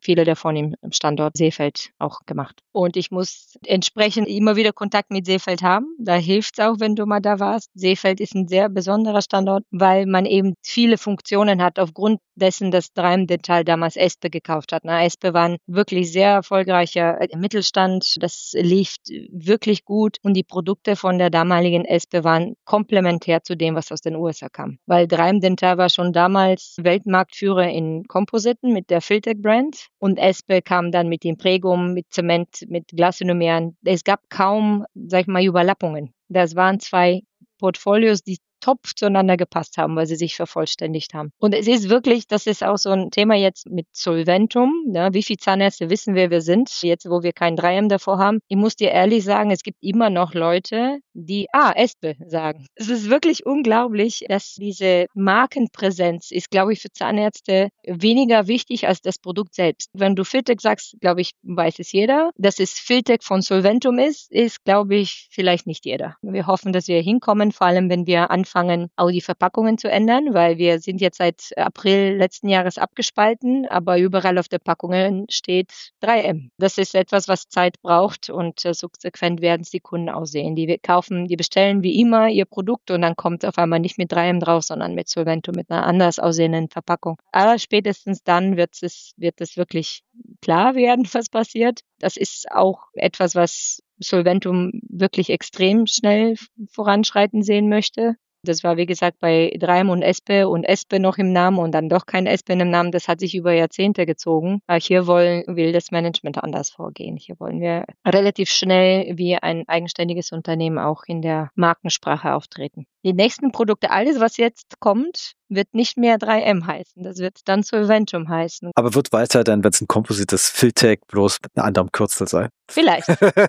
viele davon im Standort Seefeld auch gemacht. Und ich muss entsprechend immer wieder Kontakt mit Seefeld haben. Da hilft es auch, wenn du mal da warst. Seefeld ist ein sehr besonderer Standort, weil man eben viele Funktionen hat, aufgrund dessen, dass 3M Dental damals Espe gekauft hat. Espe war ein wirklich sehr erfolgreicher Mittelstand. Das lief wirklich gut und die Produkte von der damaligen Espe waren komplementär zu dem, was aus den USA kam. Weil 3M Dental war schon damals Weltmarktführer in Kompositen mit der Filtek-Brand und Espe kam dann mit Impregum, mit Zement, mit Glasinomeren. Es gab kaum, sag ich mal, Überlappungen. Das waren zwei Portfolios, die top zueinander gepasst haben, weil sie sich vervollständigt haben. Und es ist wirklich, das ist auch so ein Thema jetzt mit Solventum. Ja, wie viele Zahnärzte wissen wir sind, jetzt wo wir kein 3M davor haben. Ich muss dir ehrlich sagen, es gibt immer noch Leute, die Espe sagen. Es ist wirklich unglaublich, dass diese Markenpräsenz ist, glaube ich, für Zahnärzte weniger wichtig als das Produkt selbst. Wenn du Filtek sagst, glaube ich, weiß es jeder. Dass es Filtek von Solventum ist, glaube ich, vielleicht nicht jeder. Wir hoffen, dass wir hinkommen, vor allem wenn wir anfangen, auch die Verpackungen zu ändern, weil wir sind jetzt seit April letzten Jahres abgespalten, aber überall auf der Packungen steht 3M. Das ist etwas, was Zeit braucht und subsequent werden es die Kunden auch sehen. Die bestellen wie immer ihr Produkt und dann kommt auf einmal nicht mit 3M drauf, sondern mit Solventum, mit einer anders aussehenden Verpackung. Aber spätestens dann wird es wirklich klar werden, was passiert. Das ist auch etwas, was Solventum wirklich extrem schnell voranschreiten sehen möchte. Das war, wie gesagt, bei 3M und Espe noch im Namen und dann doch kein Espe im Namen. Das hat sich über Jahrzehnte gezogen. Aber hier will das Management anders vorgehen. Hier wollen wir relativ schnell wie ein eigenständiges Unternehmen auch in der Markensprache auftreten. Die nächsten Produkte, alles, was jetzt kommt, wird nicht mehr 3M heißen. Das wird dann Solventum heißen. Aber wird weiter dann, wenn es ein Composite ist, Filtek bloß mit einem anderen Kürzel sein? Vielleicht.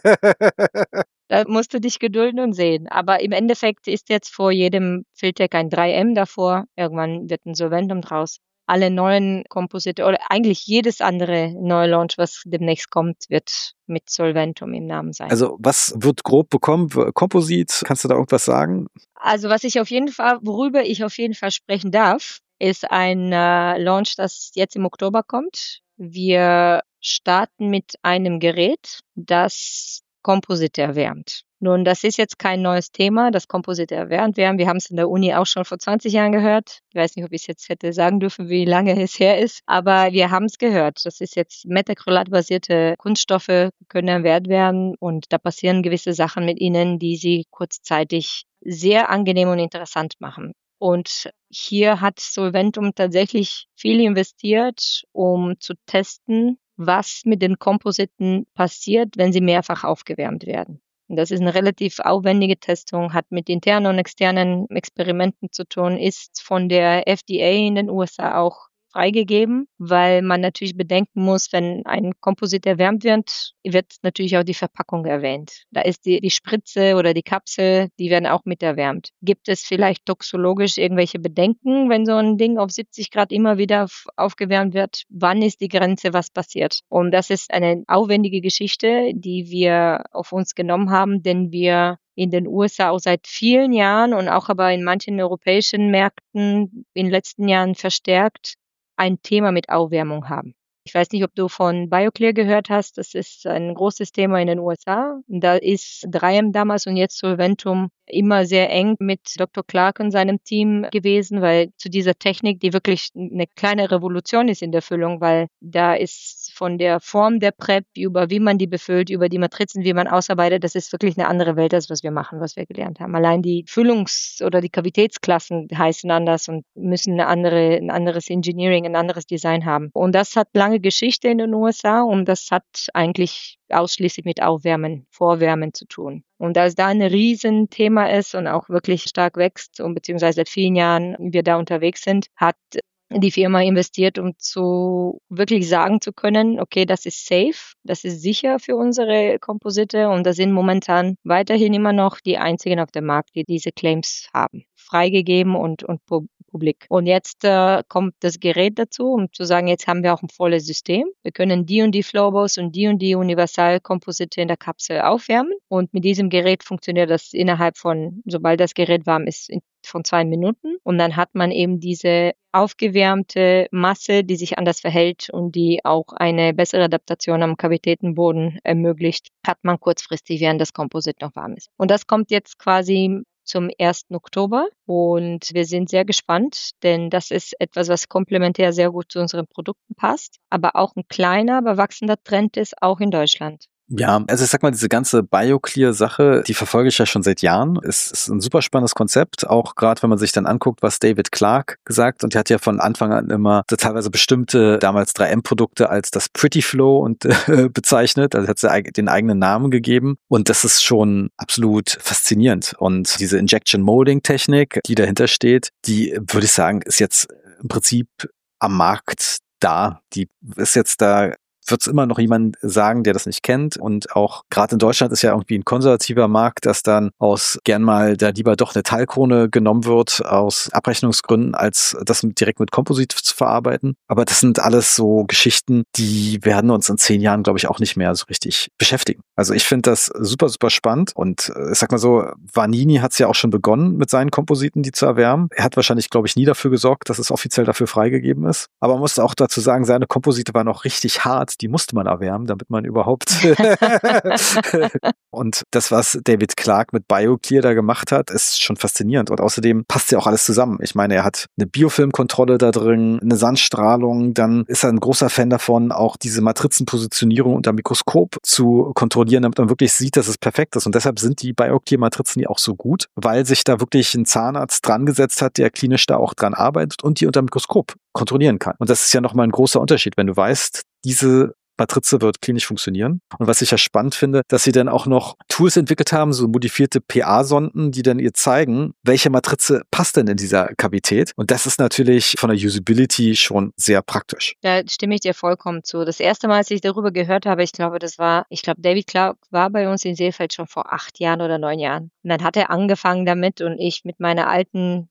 Da musst du dich gedulden und sehen. Aber im Endeffekt ist jetzt vor jedem Filtek ein 3M davor. Irgendwann wird ein Solventum draus. Alle neuen Komposite oder eigentlich jedes andere neue Launch, was demnächst kommt, wird mit Solventum im Namen sein. Also was wird grob bekommen? Komposit, kannst du da irgendwas sagen? Also worüber ich auf jeden Fall sprechen darf, ist ein Launch, das jetzt im Oktober kommt. Wir starten mit einem Gerät, das Komposite erwärmt. Nun, das ist jetzt kein neues Thema, das Komposite erwärmt werden. Wir haben es in der Uni auch schon vor 20 Jahren gehört. Ich weiß nicht, ob ich es jetzt hätte sagen dürfen, wie lange es her ist, aber wir haben es gehört. Das ist jetzt Metacrylat-basierte Kunststoffe, können erwärmt werden und da passieren gewisse Sachen mit ihnen, die sie kurzzeitig sehr angenehm und interessant machen. Und hier hat Solventum tatsächlich viel investiert, um zu testen, was mit den Kompositen passiert, wenn sie mehrfach aufgewärmt werden. Und das ist eine relativ aufwendige Testung, hat mit internen und externen Experimenten zu tun, ist von der FDA in den USA auch freigegeben, weil man natürlich bedenken muss, wenn ein Komposit erwärmt wird natürlich auch die Verpackung erwähnt. Da ist die Spritze oder die Kapsel, die werden auch mit erwärmt. Gibt es vielleicht toxologisch irgendwelche Bedenken, wenn so ein Ding auf 70 Grad immer wieder aufgewärmt wird? Wann ist die Grenze, was passiert? Und das ist eine aufwendige Geschichte, die wir auf uns genommen haben, denn wir in den USA auch seit vielen Jahren und auch aber in manchen europäischen Märkten in den letzten Jahren verstärkt ein Thema mit Aufwärmung haben. Ich weiß nicht, ob du von BioClear gehört hast. Das ist ein großes Thema in den USA. Da ist 3M damals und jetzt Solventum immer sehr eng mit Dr. Clark und seinem Team gewesen, weil zu dieser Technik, die wirklich eine kleine Revolution ist in der Füllung, weil da ist von der Form der PrEP über wie man die befüllt, über die Matrizen, wie man ausarbeitet, das ist wirklich eine andere Welt, als was wir machen, was wir gelernt haben. Allein die oder die Kavitätsklassen heißen anders und müssen ein anderes Engineering, ein anderes Design haben. Und das hat lange Geschichte in den USA und das hat eigentlich ausschließlich mit Vorwärmen zu tun. Und da es da ein Riesenthema ist und auch wirklich stark wächst und beziehungsweise seit vielen Jahren wir da unterwegs sind, hat die Firma investiert, um zu wirklich sagen zu können, okay, das ist safe, das ist sicher für unsere Komposite und da sind momentan weiterhin immer noch die einzigen auf dem Markt, die diese Claims haben. Freigegeben und publik. Und jetzt kommt das Gerät dazu, um zu sagen, jetzt haben wir auch ein volles System. Wir können die und die Flowbows und die Universalkomposite in der Kapsel aufwärmen und mit diesem Gerät funktioniert das innerhalb von, sobald das Gerät warm ist, in von 2 Minuten und dann hat man eben diese aufgewärmte Masse, die sich anders verhält und die auch eine bessere Adaptation am Kavitätenboden ermöglicht, hat man kurzfristig, während das Komposit noch warm ist. Und das kommt jetzt quasi zum 1. Oktober und wir sind sehr gespannt, denn das ist etwas, was komplementär sehr gut zu unseren Produkten passt, aber auch ein kleiner, aber wachsender Trend ist, auch in Deutschland. Ja, also ich sag mal, diese ganze BioClear-Sache, die verfolge ich ja schon seit Jahren. Es ist ein super spannendes Konzept, auch gerade wenn man sich dann anguckt, was David Clark gesagt, und der hat ja von Anfang an immer so teilweise bestimmte, damals 3M-Produkte als das Pretty Flow und bezeichnet, also hat sie den eigenen Namen gegeben und das ist schon absolut faszinierend und diese Injection-Molding-Technik, die dahinter steht, die würde ich sagen, ist jetzt im Prinzip am Markt da. Die ist jetzt da, wird es immer noch jemand sagen, der das nicht kennt. Und auch gerade in Deutschland ist ja irgendwie ein konservativer Markt, dass dann aus gern mal da lieber doch eine Teilkrone genommen wird aus Abrechnungsgründen, als das direkt mit Komposit zu verarbeiten. Aber das sind alles so Geschichten, die werden uns in 10 Jahren, glaube ich, auch nicht mehr so richtig beschäftigen. Also ich finde das super, super spannend. Und ich sag mal so, Vanini hat es ja auch schon begonnen mit seinen Kompositen, die zu erwärmen. Er hat wahrscheinlich, glaube ich, nie dafür gesorgt, dass es offiziell dafür freigegeben ist. Aber man muss auch dazu sagen, seine Komposite waren auch richtig hart. Die musste man erwärmen, damit man überhaupt und das, was David Clark mit BioClear da gemacht hat, ist schon faszinierend und außerdem passt ja auch alles zusammen. Ich meine, er hat eine Biofilmkontrolle da drin, eine Sandstrahlung, dann ist er ein großer Fan davon, auch diese Matrizenpositionierung unter Mikroskop zu kontrollieren, damit man wirklich sieht, dass es perfekt ist und deshalb sind die BioClear-Matrizen ja auch so gut, weil sich da wirklich ein Zahnarzt dran gesetzt hat, der klinisch da auch dran arbeitet und die unter Mikroskop kontrollieren kann. Und das ist ja nochmal ein großer Unterschied, wenn du weißt, diese Matrize wird klinisch funktionieren. Und was ich ja spannend finde, dass sie dann auch noch Tools entwickelt haben, so modifizierte PA-Sonden, die dann ihr zeigen, welche Matrize passt denn in dieser Kavität. Und das ist natürlich von der Usability schon sehr praktisch. Da stimme ich dir vollkommen zu. Das erste Mal, als ich darüber gehört habe, ich glaube, David Clark war bei uns in Seefeld schon vor 8 Jahren oder 9 Jahren. Und dann hat er angefangen damit und ich mit meiner alten,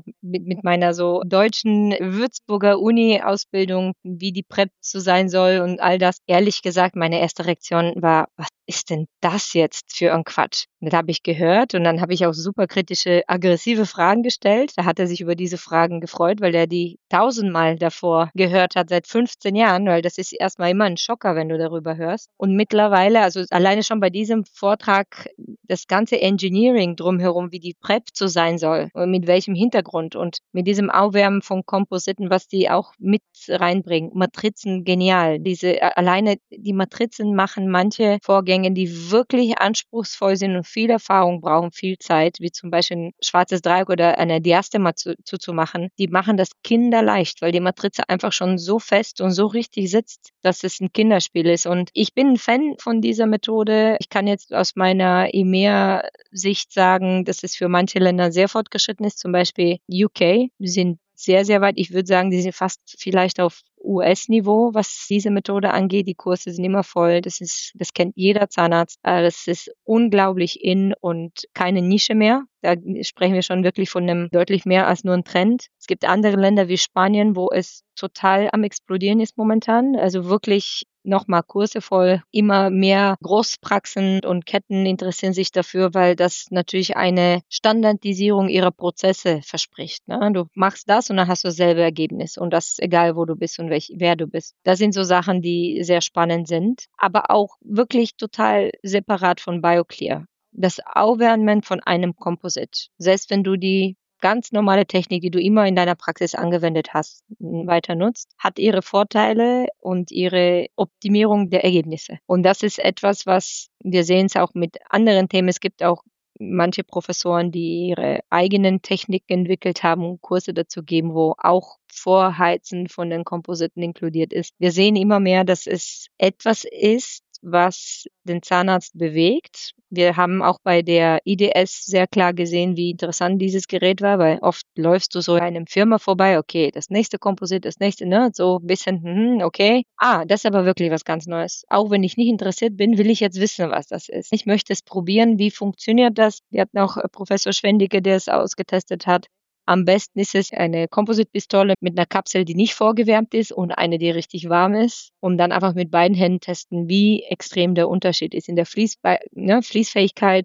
mit meiner so deutschen Würzburger Uni-Ausbildung, wie die PrEP so sein soll und all das. Ehrlich gesagt, meine erste Reaktion war, was ist denn das jetzt für ein Quatsch? Und das habe ich gehört und dann habe ich auch super kritische, aggressive Fragen gestellt. Da hat er sich über diese Fragen gefreut, weil er die 1000-mal davor gehört hat, seit 15 Jahren, weil das ist erstmal immer ein Schocker, wenn du darüber hörst. Und mittlerweile, also alleine schon bei diesem Vortrag, das ganze Engineering drumherum, wie die PrEP so sein soll und mit welchem Hintergrund und mit diesem Aufwärmen von Kompositen, was die auch mit reinbringen. Matrizen, genial. Alleine die Matrizen machen manche Vorgänge, die wirklich anspruchsvoll sind und viel Erfahrung brauchen, viel Zeit, wie zum Beispiel ein schwarzes Dreieck oder eine Diastema zu machen. Die machen das kinderleicht, weil die Matrize einfach schon so fest und so richtig sitzt, dass es ein Kinderspiel ist. Und ich bin ein Fan von dieser Methode. Ich kann jetzt aus meiner EMEA-Sicht sagen, dass es für manche Länder sehr fortgeschritten ist. Zum Beispiel UK, die sind sehr, sehr weit. Ich würde sagen, die sind fast vielleicht auf US-Niveau, was diese Methode angeht. Die Kurse sind immer voll. Das kennt jeder Zahnarzt. Das ist unglaublich in und keine Nische mehr. Da sprechen wir schon wirklich von einem deutlich mehr als nur ein Trend. Es gibt andere Länder wie Spanien, wo es total am Explodieren ist momentan. Also wirklich nochmal Kurse voll. Immer mehr Großpraxen und Ketten interessieren sich dafür, weil das natürlich eine Standardisierung ihrer Prozesse verspricht. Ne? Du machst das und dann hast du dasselbe Ergebnis. Und das egal, wo du bist und wer du bist. Das sind so Sachen, die sehr spannend sind, aber auch wirklich total separat von BioClear. Das Aufwärmen von einem Komposit. Selbst wenn du die ganz normale Technik, die du immer in deiner Praxis angewendet hast, weiter nutzt, hat ihre Vorteile und ihre Optimierung der Ergebnisse. Und das ist etwas, was wir sehen es auch mit anderen Themen. Es gibt auch manche Professoren, die ihre eigenen Techniken entwickelt haben, Kurse dazu geben, wo auch Vorheizen von den Kompositen inkludiert ist. Wir sehen immer mehr, dass es etwas ist, was den Zahnarzt bewegt. Wir haben auch bei der IDS sehr klar gesehen, wie interessant dieses Gerät war, weil oft läufst du so in einem Firma vorbei, okay, das nächste Komposit, das nächste, ne, so ein bisschen, okay. Das ist aber wirklich was ganz Neues. Auch wenn ich nicht interessiert bin, will ich jetzt wissen, was das ist. Ich möchte es probieren, wie funktioniert das? Wir hatten auch Professor Schwendige, der es ausgetestet hat. Am besten ist es eine Kompositpistole mit einer Kapsel, die nicht vorgewärmt ist und eine, die richtig warm ist. Und dann einfach mit beiden Händen testen, wie extrem der Unterschied ist in der Fließfähigkeit,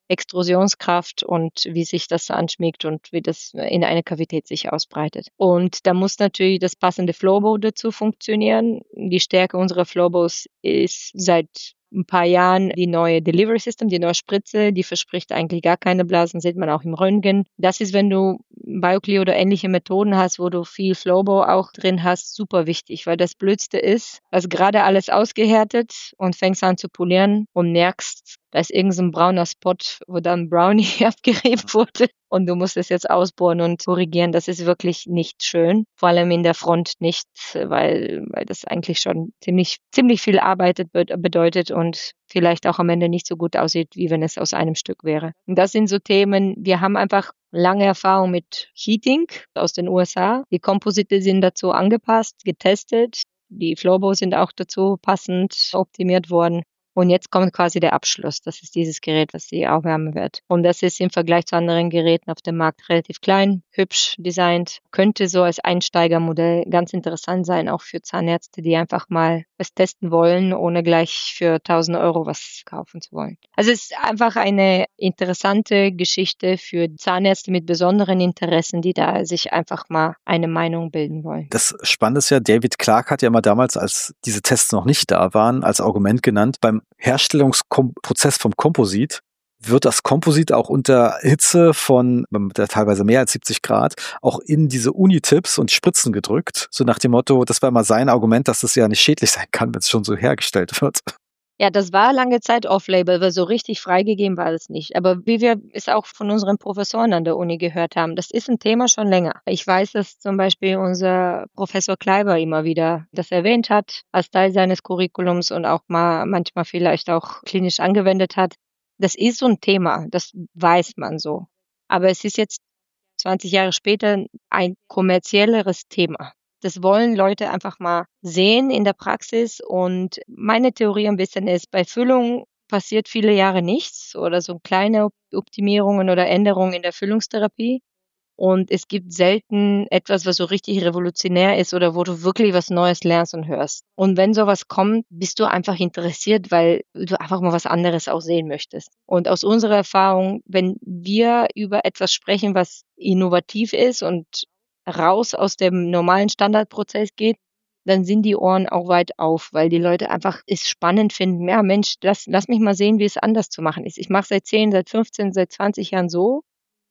Extrusionskraft und wie sich das anschmiegt und wie das in einer Kavität sich ausbreitet. Und da muss natürlich das passende Flowbow dazu funktionieren. Die Stärke unserer Flowbows ist seit ein paar Jahren die neue Delivery System, die neue Spritze, die verspricht eigentlich gar keine Blasen, sieht man auch im Röntgen. Das ist, wenn du BioClear oder ähnliche Methoden hast, wo du viel Flowbow auch drin hast, super wichtig, weil das Blödste ist, dass gerade alles ausgehärtet und fängst an zu polieren und merkst, da ist irgend so ein brauner Spot, wo dann Brownie abgerebt wurde und du musst es jetzt ausbohren und korrigieren. Das ist wirklich nicht schön, vor allem in der Front nicht, weil das eigentlich schon ziemlich viel Arbeit bedeutet und vielleicht auch am Ende nicht so gut aussieht, wie wenn es aus einem Stück wäre. Und das sind so Themen, wir haben einfach lange Erfahrung mit Heating aus den USA. Die Komposite sind dazu angepasst, getestet. Die Flowbows sind auch dazu passend optimiert worden. Und jetzt kommt quasi der Abschluss. Das ist dieses Gerät, was sie aufwärmen wird. Und das ist im Vergleich zu anderen Geräten auf dem Markt relativ klein, hübsch designt. Könnte so als Einsteigermodell ganz interessant sein, auch für Zahnärzte, die einfach mal was testen wollen, ohne gleich für 1.000 Euro was kaufen zu wollen. Also es ist einfach eine interessante Geschichte für Zahnärzte mit besonderen Interessen, die da sich einfach mal eine Meinung bilden wollen. Das Spannende ist ja, David Clark hat ja mal damals, als diese Tests noch nicht da waren, als Argument genannt, beim Herstellungsprozess vom Komposit wird das Komposit auch unter Hitze von teilweise mehr als 70 Grad auch in diese Unitips und Spritzen gedrückt. So nach dem Motto, das war mal sein Argument, dass das ja nicht schädlich sein kann, wenn es schon so hergestellt wird. Ja, das war lange Zeit off-label, weil so richtig freigegeben war es nicht. Aber wie wir es auch von unseren Professoren an der Uni gehört haben, das ist ein Thema schon länger. Ich weiß, dass zum Beispiel unser Professor Kleiber immer wieder das erwähnt hat, als Teil seines Curriculums und auch mal manchmal vielleicht auch klinisch angewendet hat. Das ist so ein Thema, das weiß man so. Aber es ist jetzt 20 Jahre später ein kommerzielleres Thema. Das wollen Leute einfach mal sehen in der Praxis. Und meine Theorie ein bisschen ist, bei Füllung passiert viele Jahre nichts oder so kleine Optimierungen oder Änderungen in der Füllungstherapie. Und es gibt selten etwas, was so richtig revolutionär ist oder wo du wirklich was Neues lernst und hörst. Und wenn sowas kommt, bist du einfach interessiert, weil du einfach mal was anderes auch sehen möchtest. Und aus unserer Erfahrung, wenn wir über etwas sprechen, was innovativ ist und raus aus dem normalen Standardprozess geht, dann sind die Ohren auch weit auf, weil die Leute einfach es spannend finden. Ja, Mensch, lass mich mal sehen, wie es anders zu machen ist. Ich mache seit 10, seit 15, seit 20 Jahren so.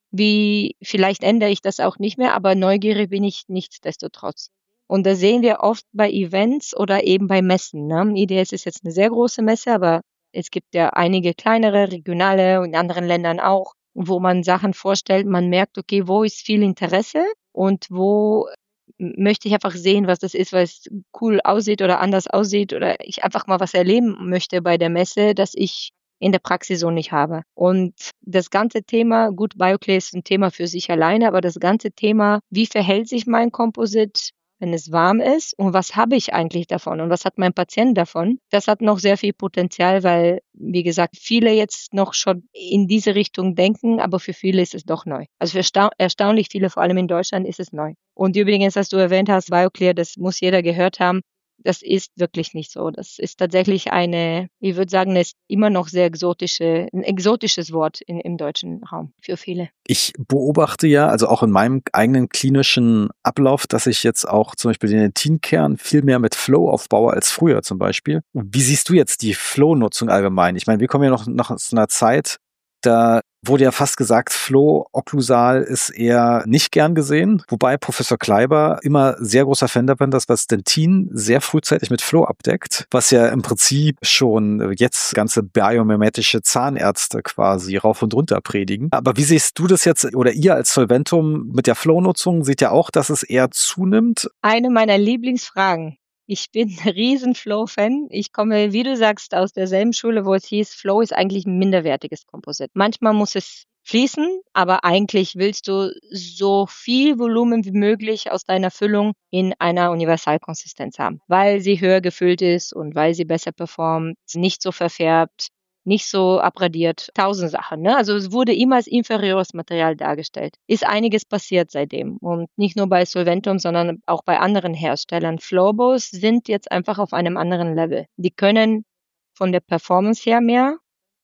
Wie vielleicht ändere ich das auch nicht mehr, aber neugierig bin ich nichtsdestotrotz. Und da sehen wir oft bei Events oder eben bei Messen. Ne? IDS ist jetzt eine sehr große Messe, aber es gibt ja einige kleinere, regionale und in anderen Ländern auch, wo man Sachen vorstellt. Man merkt, okay, wo ist viel Interesse und wo möchte ich einfach sehen, was das ist, weil es cool aussieht oder anders aussieht oder ich einfach mal was erleben möchte bei der Messe, dass ich in der Praxis so nicht habe. Und das ganze Thema, gut, BioClear ist ein Thema für sich alleine, aber das ganze Thema, wie verhält sich mein Komposit, wenn es warm ist und was habe ich eigentlich davon und was hat mein Patient davon, das hat noch sehr viel Potenzial, weil, wie gesagt, viele jetzt noch schon in diese Richtung denken, aber für viele ist es doch neu. Also für erstaunlich viele, vor allem in Deutschland, ist es neu. Und übrigens, was du erwähnt hast, BioClear, das muss jeder gehört haben. Das ist wirklich nicht so. Das ist tatsächlich ich würde sagen, es ist immer noch ein exotisches Wort im deutschen Raum für viele. Ich beobachte ja, also auch in meinem eigenen klinischen Ablauf, dass ich jetzt auch zum Beispiel den Dentinkern viel mehr mit Flow aufbaue als früher zum Beispiel. Wie siehst du jetzt die Flow-Nutzung allgemein? Ich meine, wir kommen ja noch aus einer Zeit, da wurde ja fast gesagt, Flow-Okklusal ist eher nicht gern gesehen, wobei Professor Kleiber immer sehr großer Fan davon ist, was Dentin sehr frühzeitig mit Flow abdeckt, was ja im Prinzip schon jetzt ganze biomimetische Zahnärzte quasi rauf und runter predigen. Aber wie siehst du das jetzt, oder ihr als Solventum mit der Flow-Nutzung, seht ja auch, dass es eher zunimmt? Eine meiner Lieblingsfragen. Ich bin ein riesen Flow-Fan. Ich komme, wie du sagst, aus derselben Schule, wo es hieß, Flow ist eigentlich ein minderwertiges Komposit. Manchmal muss es fließen, aber eigentlich willst du so viel Volumen wie möglich aus deiner Füllung in einer Universalkonsistenz haben, weil sie höher gefüllt ist und weil sie besser performt, nicht so verfärbt, nicht so abradiert, 1000 Sachen. Ne? Also es wurde immer als inferiores Material dargestellt. Ist einiges passiert seitdem. Und nicht nur bei Solventum, sondern auch bei anderen Herstellern. Flowbows sind jetzt einfach auf einem anderen Level. Die können von der Performance her mehr,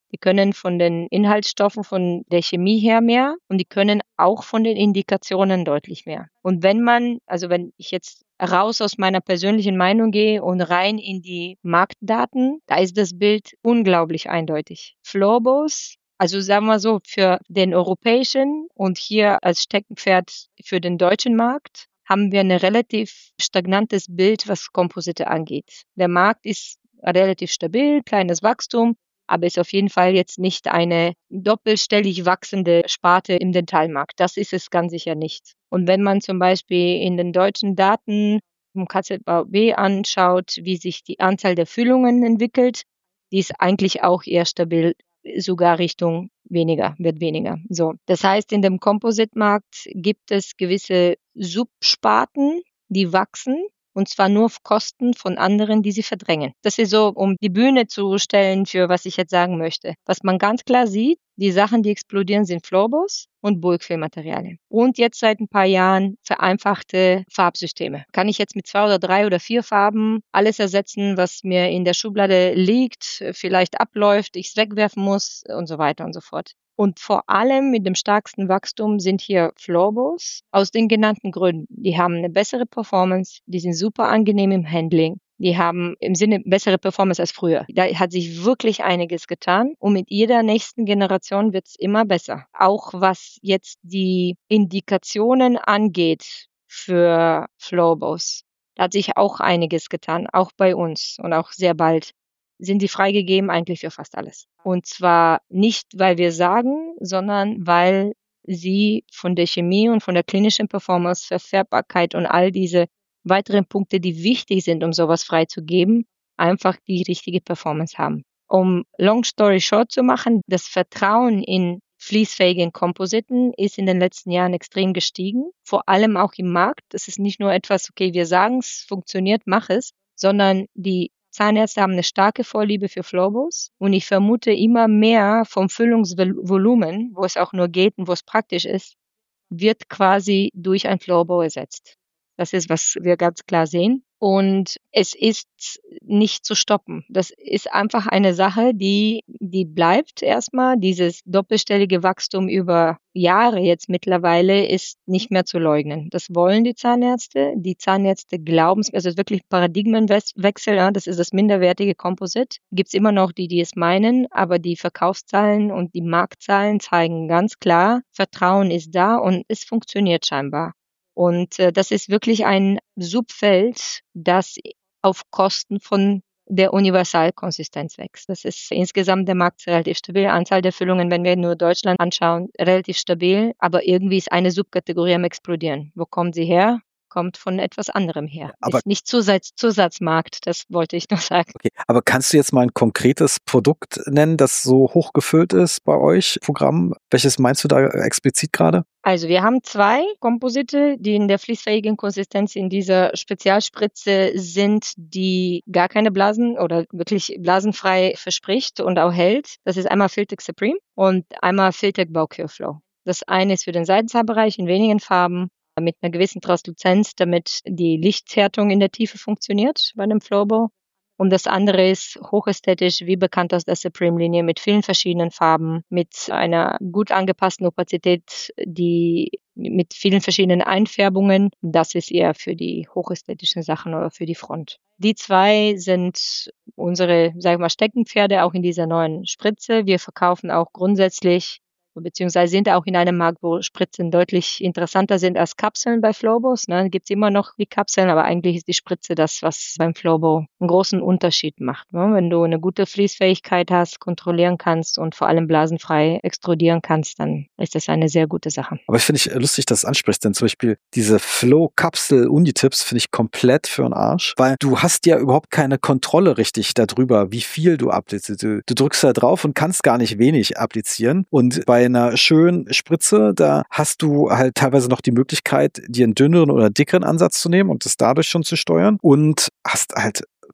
Die können von den Inhaltsstoffen, von der Chemie her mehr und die können auch von den Indikationen deutlich mehr. Und wenn ich jetzt raus aus meiner persönlichen Meinung gehe und rein in die Marktdaten, da ist das Bild unglaublich eindeutig. Flowbos, also sagen wir so, für den europäischen und hier als Steckenpferd für den deutschen Markt, haben wir ein relativ stagnantes Bild, was Komposite angeht. Der Markt ist relativ stabil, kleines Wachstum, aber ist auf jeden Fall jetzt nicht eine doppelstellig wachsende Sparte im Dentalmarkt. Das ist es ganz sicher nicht. Und wenn man zum Beispiel in den deutschen Daten vom KZVB anschaut, wie sich die Anzahl der Füllungen entwickelt, die ist eigentlich auch eher stabil, sogar Richtung wird weniger. So. Das heißt, in dem Composite-Markt gibt es gewisse Subsparten, die wachsen. Und zwar nur auf Kosten von anderen, die sie verdrängen. Das ist so, um die Bühne zu stellen für was ich jetzt sagen möchte. Was man ganz klar sieht, die Sachen, die explodieren, sind Flowbos und Bulkfilmmaterialien. Und jetzt seit ein paar Jahren vereinfachte Farbsysteme. Kann ich jetzt mit 2 oder 3 oder 4 Farben alles ersetzen, was mir in der Schublade liegt, vielleicht abläuft, ich es wegwerfen muss und so weiter und so fort. Und vor allem mit dem stärksten Wachstum sind hier Flowbos aus den genannten Gründen. Die haben eine bessere Performance, die sind super angenehm im Handling. Die haben im Sinne bessere Performance als früher. Da hat sich wirklich einiges getan und mit jeder nächsten Generation wird es immer besser. Auch was jetzt die Indikationen angeht für Flowbos, da hat sich auch einiges getan, auch bei uns und auch sehr bald sind die freigegeben eigentlich für fast alles. Und zwar nicht, weil wir sagen, sondern weil sie von der Chemie und von der klinischen Performance, Verfärbbarkeit und all diese weiteren Punkte, die wichtig sind, um sowas freizugeben, einfach die richtige Performance haben. Um long story short zu machen, das Vertrauen in fließfähigen Kompositen ist in den letzten Jahren extrem gestiegen, vor allem auch im Markt. Das ist nicht nur etwas, okay, wir sagen es, funktioniert, mach es, sondern die Zahnärzte haben eine starke Vorliebe für Flowbos und ich vermute immer mehr vom Füllungsvolumen, wo es auch nur geht und wo es praktisch ist, wird quasi durch ein Flowbo ersetzt. Das ist, was wir ganz klar sehen. Und es ist nicht zu stoppen. Das ist einfach eine Sache, die bleibt erstmal. Dieses doppelstellige Wachstum über Jahre jetzt mittlerweile ist nicht mehr zu leugnen. Das wollen die Zahnärzte. Die Zahnärzte glauben es, also wirklich Paradigmenwechsel, ja, das ist das minderwertige Composite. Gibt es immer noch die es meinen, aber die Verkaufszahlen und die Marktzahlen zeigen ganz klar, Vertrauen ist da und es funktioniert scheinbar. Und das ist wirklich ein Subfeld, das auf Kosten von der Universalkonsistenz wächst. Das ist insgesamt der Markt relativ stabil. Anzahl der Füllungen, wenn wir nur Deutschland anschauen, relativ stabil. Aber irgendwie ist eine Subkategorie am explodieren. Wo kommt sie her? Kommt von etwas anderem her. Aber ist nicht Zusatzmarkt, das wollte ich noch sagen. Okay, aber kannst du jetzt mal ein konkretes Produkt nennen, das so hochgefüllt ist bei euch, Programm? Welches meinst du da explizit gerade? Also wir haben 2 Komposite, die in der fließfähigen Konsistenz in dieser Spezialspritze sind, die gar keine Blasen oder wirklich blasenfrei verspricht und auch hält. Das ist einmal Filtek Supreme und einmal Filtek Baucure Flow. Das eine ist für den Seitenzahnbereich in wenigen Farben mit einer gewissen Transluzenz, damit die Lichthärtung in der Tiefe funktioniert bei einem Flowbo. Und das andere ist hochästhetisch, wie bekannt aus der Supreme-Linie, mit vielen verschiedenen Farben, mit einer gut angepassten Opazität, die mit vielen verschiedenen Einfärbungen. Das ist eher für die hochästhetischen Sachen oder für die Front. Die 2 sind unsere, sag ich mal, Steckenpferde auch in dieser neuen Spritze. Wir verkaufen auch grundsätzlich beziehungsweise sind auch in einem Markt, wo Spritzen deutlich interessanter sind als Kapseln bei Flowbos. Ne? Gibt es immer noch die Kapseln, aber eigentlich ist die Spritze das, was beim Flowbo einen großen Unterschied macht. Ne? Wenn du eine gute Fließfähigkeit hast, kontrollieren kannst und vor allem blasenfrei extrudieren kannst, dann ist das eine sehr gute Sache. Aber ich finde ich lustig, dass du ansprichst, denn zum Beispiel diese Flow-Kapsel-Uni-Tipps finde ich komplett für den Arsch, weil du hast ja überhaupt keine Kontrolle richtig darüber, wie viel du applizierst. Du drückst da drauf und kannst gar nicht wenig applizieren und bei einer schönen Spritze, da hast du halt teilweise noch die Möglichkeit, dir einen dünneren oder dickeren Ansatz zu nehmen und das dadurch schon zu steuern und hast halt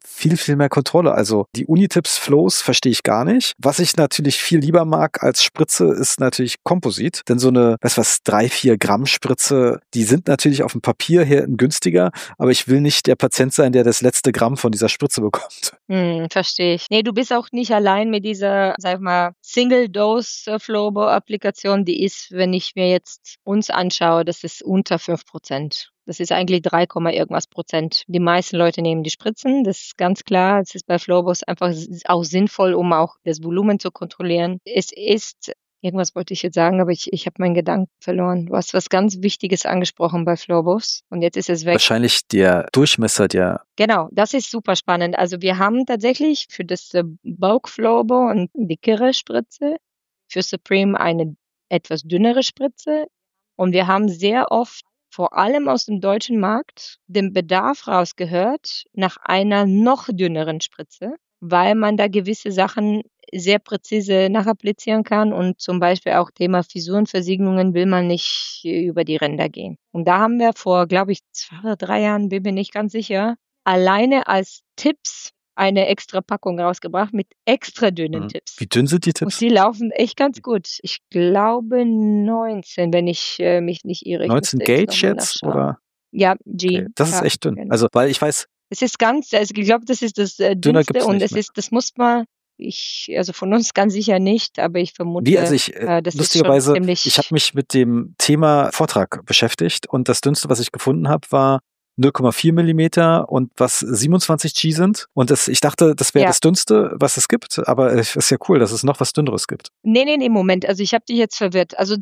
viel, viel mehr Kontrolle. Also die Unitips Flows verstehe ich gar nicht. Was ich natürlich viel lieber mag als Spritze, ist natürlich Komposit. Denn so eine, 3-4 Gramm Spritze, die sind natürlich auf dem Papier her günstiger, aber ich will nicht der Patient sein, der das letzte Gramm von dieser Spritze bekommt. Verstehe ich. Nee, du bist auch nicht allein mit dieser, sag ich mal, Single-Dose-Flowbo-Applikation. Die ist, wenn ich mir jetzt uns anschaue, das ist unter 5%. Das ist eigentlich 3, irgendwas Prozent. Die meisten Leute nehmen die Spritzen, das ist ganz klar. Es ist bei Flowbos einfach auch sinnvoll, um auch das Volumen zu kontrollieren. Es ist, irgendwas wollte ich jetzt sagen, aber ich habe meinen Gedanken verloren. Du hast was ganz Wichtiges angesprochen bei Flowbos und jetzt ist es weg. Wahrscheinlich der Durchmesser, Genau, das ist super spannend. Also wir haben tatsächlich für das Bulk Flowbo eine dickere Spritze, für Supreme eine etwas dünnere Spritze und wir haben sehr oft vor allem aus dem deutschen Markt den Bedarf rausgehört nach einer noch dünneren Spritze, weil man da gewisse Sachen sehr präzise nachapplizieren kann und zum Beispiel auch Thema Fissurenversiegelungen will man nicht über die Ränder gehen. Und da haben wir vor, glaube ich, 2 oder 3 Jahren, bin mir nicht ganz sicher, alleine als Tipps eine extra Packung rausgebracht mit extra dünnen Tipps. Wie dünn sind die Tipps? Und die laufen echt ganz gut. Ich glaube 19, wenn ich mich nicht irre. 19 Gauge jetzt, oder? Ja, G. Okay. Das ist echt dünn. Genau. Also, weil ich weiß. Es ist ganz, also ich glaube, das ist das dünnste und das muss man, also von uns ganz sicher nicht, aber ich vermute, das lustigerweise, ich habe mich mit dem Thema Vortrag beschäftigt und das dünnste, was ich gefunden habe, war 0,4 Millimeter und was 27 G sind. Und ich dachte, das wäre das dünnste, was es gibt. Aber es ist ja cool, dass es noch was dünneres gibt. Nee, Moment. Also ich habe dich jetzt verwirrt. Also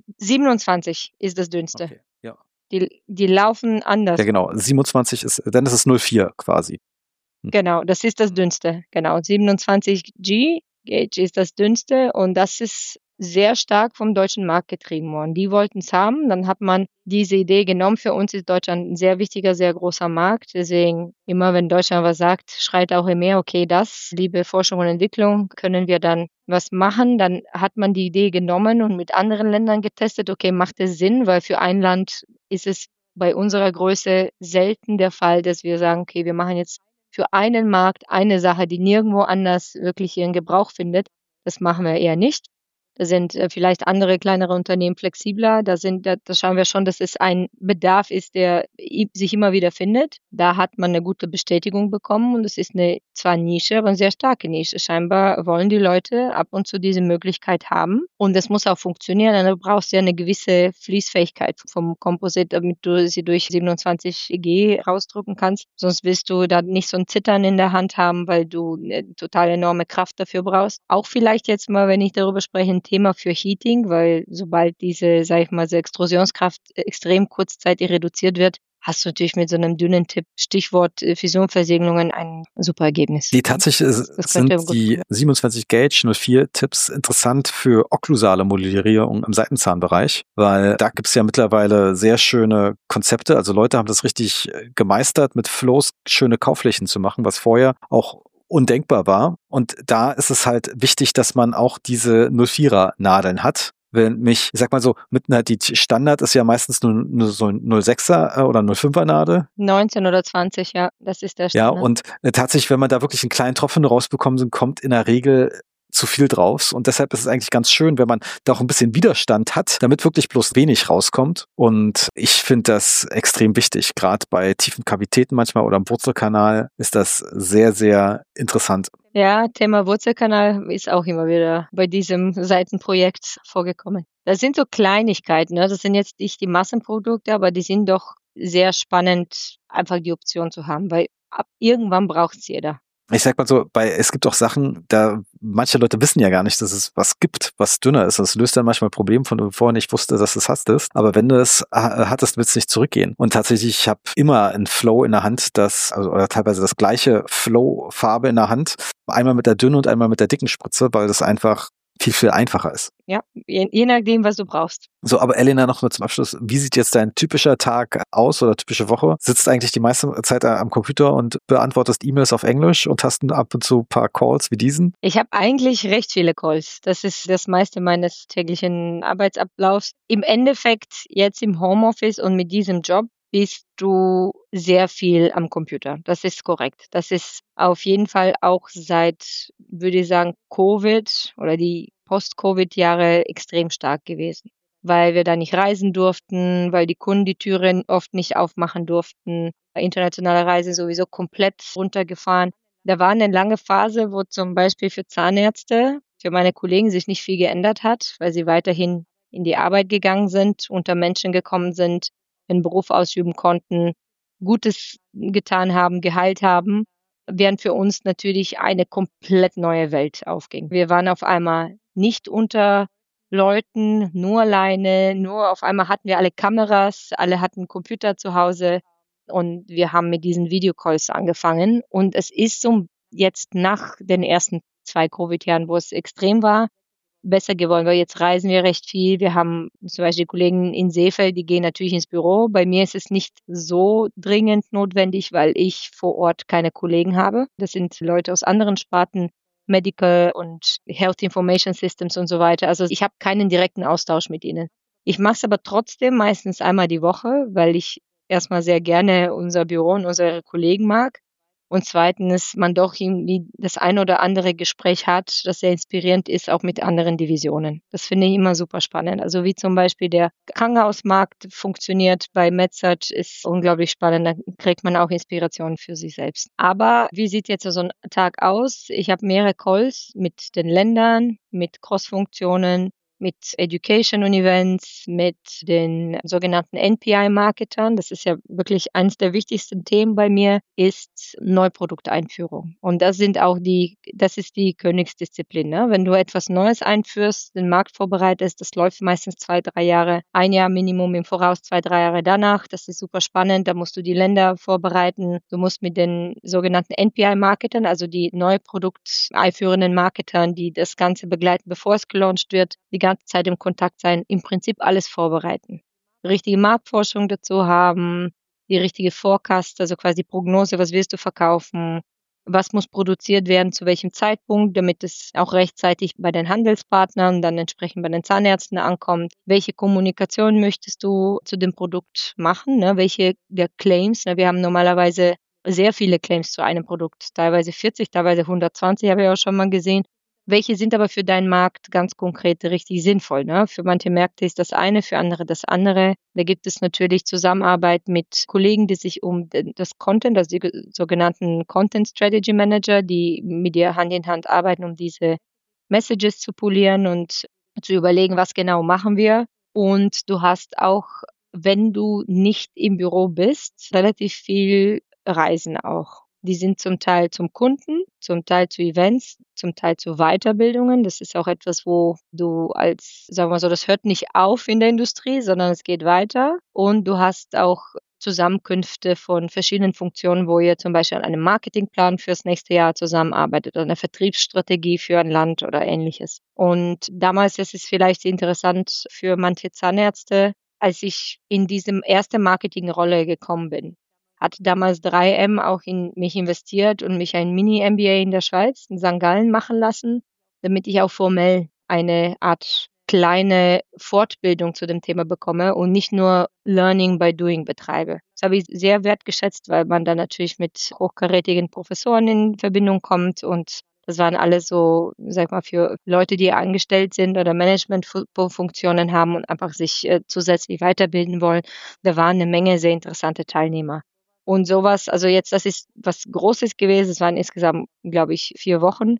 27 ist das dünnste. Okay, ja. Die laufen anders. Ja, genau. 27 dann ist es 0,4 quasi. Genau, das ist das dünnste. Genau, 27 Gauge ist das dünnste und das ist sehr stark vom deutschen Markt getrieben worden. Die wollten es haben, dann hat man diese Idee genommen. Für uns ist Deutschland ein sehr wichtiger, sehr großer Markt. Deswegen, immer wenn Deutschland was sagt, schreit auch immer, okay, das, liebe Forschung und Entwicklung, können wir dann was machen. Dann hat man die Idee genommen und mit anderen Ländern getestet. Okay, macht es Sinn, weil für ein Land ist es bei unserer Größe selten der Fall, dass wir sagen, okay, wir machen jetzt für einen Markt eine Sache, die nirgendwo anders wirklich ihren Gebrauch findet. Das machen wir eher nicht. Da sind vielleicht andere kleinere Unternehmen flexibler. Da schauen wir schon, dass es ein Bedarf ist, der sich immer wieder findet. Da hat man eine gute Bestätigung bekommen und es ist zwar eine Nische, aber eine sehr starke Nische. Scheinbar wollen die Leute ab und zu diese Möglichkeit haben und das muss auch funktionieren. Dann brauchst du ja eine gewisse Fließfähigkeit vom Komposit, damit du sie durch 27G rausdrücken kannst. Sonst willst du da nicht so ein Zittern in der Hand haben, weil du eine total enorme Kraft dafür brauchst. Auch vielleicht jetzt mal, wenn ich darüber spreche, ein Thema für Heating, weil sobald diese, sag ich mal, Extrusionskraft extrem kurzzeitig reduziert wird, hast du natürlich mit so einem dünnen Tipp, Stichwort Fissionversiegelungen, ein super Ergebnis. Die tatsächlich sind die 27 Gauge 04 Tipps interessant für okklusale Modellierung im Seitenzahnbereich, weil da gibt's ja mittlerweile sehr schöne Konzepte. Also Leute haben das richtig gemeistert, mit Flows schöne Kauflächen zu machen, was vorher auch undenkbar war. Und da ist es halt wichtig, dass man auch diese 04er Nadeln hat. Wenn ich sag mal so, die Standard ist ja meistens nur so 06er oder 05er Nadel. 19 oder 20, ja, das ist der Standard. Ja, und tatsächlich, wenn man da wirklich einen kleinen Tropfen rausbekommt, kommt in der Regel zu viel drauf. Und deshalb ist es eigentlich ganz schön, wenn man da auch ein bisschen Widerstand hat, damit wirklich bloß wenig rauskommt. Und ich finde das extrem wichtig. Gerade bei tiefen Kavitäten manchmal oder im Wurzelkanal ist das sehr, sehr interessant. Ja, Thema Wurzelkanal ist auch immer wieder bei diesem Seitenprojekt vorgekommen. Das sind so Kleinigkeiten, ne? Das sind jetzt nicht die Massenprodukte, aber die sind doch sehr spannend, einfach die Option zu haben, weil irgendwann braucht es jeder. Ich sag mal so, es gibt auch Sachen, manche Leute wissen ja gar nicht, dass es was gibt, was dünner ist. Das löst dann manchmal Probleme, von denen du vorher nicht wusste, dass es hast. Aber wenn du es hattest, wird es nicht zurückgehen. Und tatsächlich, ich habe immer ein Flow in der Hand, oder teilweise das gleiche Flow-Farbe in der Hand. Einmal mit der dünnen und einmal mit der dicken Spritze, weil das einfach viel, viel einfacher ist. Ja, je nachdem, was du brauchst. So, aber Elena, noch mal zum Abschluss. Wie sieht jetzt dein typischer Tag aus oder typische Woche? Sitzt eigentlich die meiste Zeit am Computer und beantwortest E-Mails auf Englisch und hast ab und zu ein paar Calls wie diesen? Ich habe eigentlich recht viele Calls. Das ist das meiste meines täglichen Arbeitsablaufs. Im Endeffekt jetzt im Homeoffice und mit diesem Job bist du sehr viel am Computer. Das ist korrekt. Das ist auf jeden Fall auch seit, würde ich sagen, Covid oder die Post-Covid-Jahre extrem stark gewesen, weil wir da nicht reisen durften, weil die Kunden die Türen oft nicht aufmachen durften. Internationale Reise sowieso komplett runtergefahren. Da war eine lange Phase, wo zum Beispiel für Zahnärzte, für meine Kollegen sich nicht viel geändert hat, weil sie weiterhin in die Arbeit gegangen sind, unter Menschen gekommen sind, einen Beruf ausüben konnten, Gutes getan haben, geheilt haben, während für uns natürlich eine komplett neue Welt aufging. Wir waren auf einmal nicht unter Leuten, nur alleine, nur auf einmal hatten wir alle Kameras, alle hatten Computer zu Hause und wir haben mit diesen Videocalls angefangen. Und es ist so jetzt nach den ersten 2 Covid-Jahren, wo es extrem war, besser geworden, weil jetzt reisen wir recht viel. Wir haben zum Beispiel Kollegen in Seefeld, die gehen natürlich ins Büro. Bei mir ist es nicht so dringend notwendig, weil ich vor Ort keine Kollegen habe. Das sind Leute aus anderen Sparten, Medical und Health Information Systems und so weiter. Also ich habe keinen direkten Austausch mit ihnen. Ich mache es aber trotzdem meistens einmal die Woche, weil ich erstmal sehr gerne unser Büro und unsere Kollegen mag. Und zweitens, man doch irgendwie das ein oder andere Gespräch hat, das sehr inspirierend ist, auch mit anderen Divisionen. Das finde ich immer super spannend. Also wie zum Beispiel der Krankenhausmarkt funktioniert bei MedSearch ist unglaublich spannend. Da kriegt man auch Inspiration für sich selbst. Aber wie sieht jetzt so ein Tag aus? Ich habe mehrere Calls mit den Ländern, mit Cross-Funktionen, mit Education und Events, mit den sogenannten NPI-Marketern. Das ist ja wirklich eines der wichtigsten Themen bei mir, ist Neuprodukteinführung. Und das ist die Königsdisziplin. Ne? Wenn du etwas Neues einführst, den Markt vorbereitest, das läuft meistens 2, 3 Jahre, 1 Jahr Minimum im Voraus, 2, 3 Jahre danach. Das ist super spannend. Da musst du die Länder vorbereiten. Du musst mit den sogenannten NPI-Marketern, also die Neuprodukt einführenden Marketern, die das Ganze begleiten, bevor es gelauncht wird, die ganze Zeit im Kontakt sein, im Prinzip alles vorbereiten. Die richtige Marktforschung dazu haben, die richtige Forecast, also quasi Prognose, was willst du verkaufen, was muss produziert werden, zu welchem Zeitpunkt, damit es auch rechtzeitig bei den Handelspartnern, dann entsprechend bei den Zahnärzten ankommt. Welche Kommunikation möchtest du zu dem Produkt machen, ne? Welche der Claims, ne? Wir haben normalerweise sehr viele Claims zu einem Produkt, teilweise 40, teilweise 120, habe ich auch schon mal gesehen. Welche sind aber für deinen Markt ganz konkret richtig sinnvoll? Ne? Für manche Märkte ist das eine, für andere das andere. Da gibt es natürlich Zusammenarbeit mit Kollegen, die sich um das Content, also die sogenannten Content Strategy Manager, die mit dir Hand in Hand arbeiten, um diese Messages zu polieren und zu überlegen, was genau machen wir. Und du hast auch, wenn du nicht im Büro bist, relativ viel Reisen auch. Die sind zum Teil zum Kunden, zum Teil zu Events, zum Teil zu Weiterbildungen. Das ist auch etwas, wo du sagen wir so, das hört nicht auf in der Industrie, sondern es geht weiter. Und du hast auch Zusammenkünfte von verschiedenen Funktionen, wo ihr zum Beispiel an einem Marketingplan fürs nächste Jahr zusammenarbeitet oder eine Vertriebsstrategie für ein Land oder ähnliches. Und damals ist es vielleicht interessant für manche Zahnärzte, als ich in diese erste Marketingrolle gekommen bin, hat damals 3M auch in mich investiert und mich ein Mini-MBA in der Schweiz, in St. Gallen, machen lassen, damit ich auch formell eine Art kleine Fortbildung zu dem Thema bekomme und nicht nur Learning by Doing betreibe. Das habe ich sehr wertgeschätzt, weil man da natürlich mit hochkarätigen Professoren in Verbindung kommt und das waren alles so, sag mal, für Leute, die angestellt sind oder Managementfunktionen haben und einfach sich zusätzlich weiterbilden wollen. Da waren eine Menge sehr interessante Teilnehmer. Und sowas, also jetzt, das ist was Großes gewesen. Es waren insgesamt, glaube ich, 4 Wochen.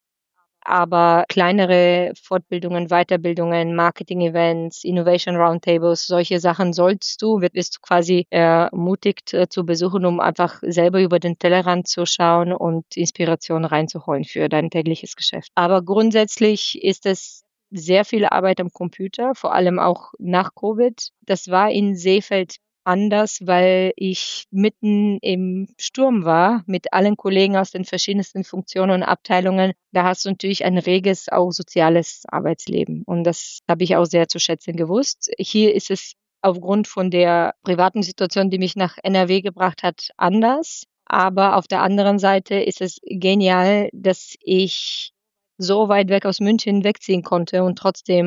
Aber kleinere Fortbildungen, Weiterbildungen, Marketing-Events, Innovation Roundtables, solche Sachen wirst du quasi ermutigt zu besuchen, um einfach selber über den Tellerrand zu schauen und Inspiration reinzuholen für dein tägliches Geschäft. Aber grundsätzlich ist es sehr viel Arbeit am Computer, vor allem auch nach Covid. Das war in Seefeld anders, weil ich mitten im Sturm war mit allen Kollegen aus den verschiedensten Funktionen und Abteilungen. Da hast du natürlich ein reges, auch soziales Arbeitsleben. Und das habe ich auch sehr zu schätzen gewusst. Hier ist es aufgrund von der privaten Situation, die mich nach NRW gebracht hat, anders. Aber auf der anderen Seite ist es genial, dass ich so weit weg aus München wegziehen konnte und trotzdem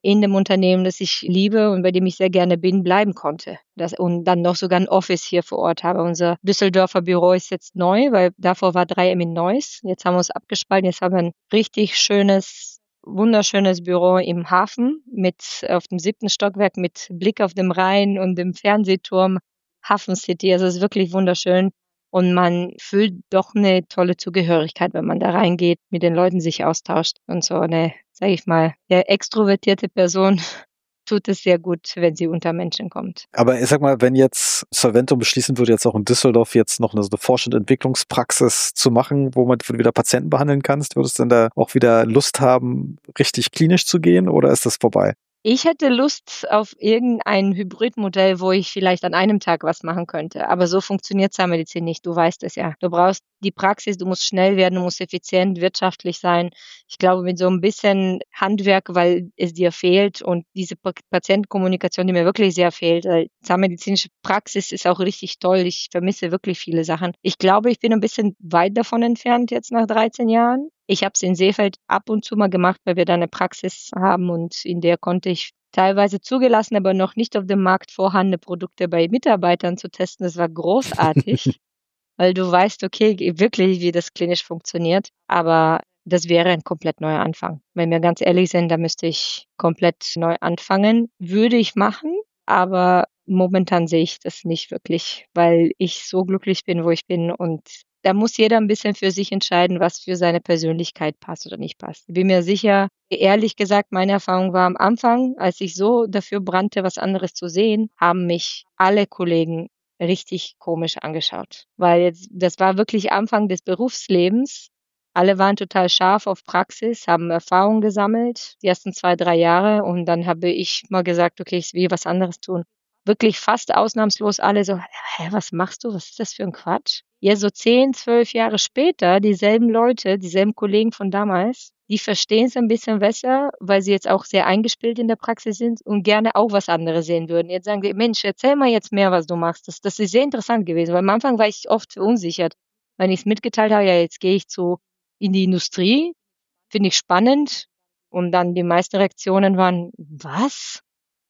in dem Unternehmen, das ich liebe und bei dem ich sehr gerne bin, bleiben konnte. Und dann noch sogar ein Office hier vor Ort habe. Unser Düsseldorfer Büro ist jetzt neu, weil davor war 3M in Neuss. Jetzt haben wir uns abgespalten. Jetzt haben wir ein richtig schönes, wunderschönes Büro im Hafen auf dem 7. Stockwerk mit Blick auf den Rhein und dem Fernsehturm Hafen City. Also es ist wirklich wunderschön. Und man fühlt doch eine tolle Zugehörigkeit, wenn man da reingeht, mit den Leuten sich austauscht. Und so eine, sage ich mal, extrovertierte Person tut es sehr gut, wenn sie unter Menschen kommt. Aber ich sag mal, wenn jetzt Solventum beschließen würde, jetzt auch in Düsseldorf jetzt noch so eine Forschung- und Entwicklungspraxis zu machen, wo du wieder Patienten behandeln kannst, würdest du dann da auch wieder Lust haben, richtig klinisch zu gehen, oder ist das vorbei? Ich hätte Lust auf irgendein Hybridmodell, wo ich vielleicht an einem Tag was machen könnte. Aber so funktioniert Zahnmedizin nicht. Du weißt es ja. Du brauchst die Praxis, du musst schnell werden, du musst effizient, wirtschaftlich sein. Ich glaube, mit so ein bisschen Handwerk, weil es dir fehlt und diese Patientenkommunikation, die mir wirklich sehr fehlt. Zahnmedizinische Praxis ist auch richtig toll. Ich vermisse wirklich viele Sachen. Ich glaube, ich bin ein bisschen weit davon entfernt jetzt nach 13 Jahren. Ich habe es in Seefeld ab und zu mal gemacht, weil wir da eine Praxis haben und in der konnte ich teilweise zugelassen, aber noch nicht auf dem Markt vorhandene Produkte bei Mitarbeitern zu testen. Das war großartig, weil du weißt, okay, wirklich, wie das klinisch funktioniert. Aber das wäre ein komplett neuer Anfang. Wenn wir ganz ehrlich sind, da müsste ich komplett neu anfangen. Würde ich machen, aber momentan sehe ich das nicht wirklich, weil ich so glücklich bin, wo ich bin und da muss jeder ein bisschen für sich entscheiden, was für seine Persönlichkeit passt oder nicht passt. Ich bin mir sicher, ehrlich gesagt, meine Erfahrung war am Anfang, als ich so dafür brannte, was anderes zu sehen, haben mich alle Kollegen richtig komisch angeschaut. Weil das war wirklich Anfang des Berufslebens. Alle waren total scharf auf Praxis, haben Erfahrung gesammelt, die ersten 2, 3 Jahre. Und dann habe ich mal gesagt, okay, ich will was anderes tun. Wirklich fast ausnahmslos alle so, hä, was machst du? Was ist das für ein Quatsch? Ja, so 10, 12 Jahre später, dieselben Leute, dieselben Kollegen von damals, die verstehen es ein bisschen besser, weil sie jetzt auch sehr eingespielt in der Praxis sind und gerne auch was anderes sehen würden. Jetzt sagen sie, Mensch, erzähl mal jetzt mehr, was du machst. Das ist sehr interessant gewesen, weil am Anfang war ich oft verunsichert. Wenn ich es mitgeteilt habe, ja, jetzt gehe ich in die Industrie, finde ich spannend. Und dann die meisten Reaktionen waren, was?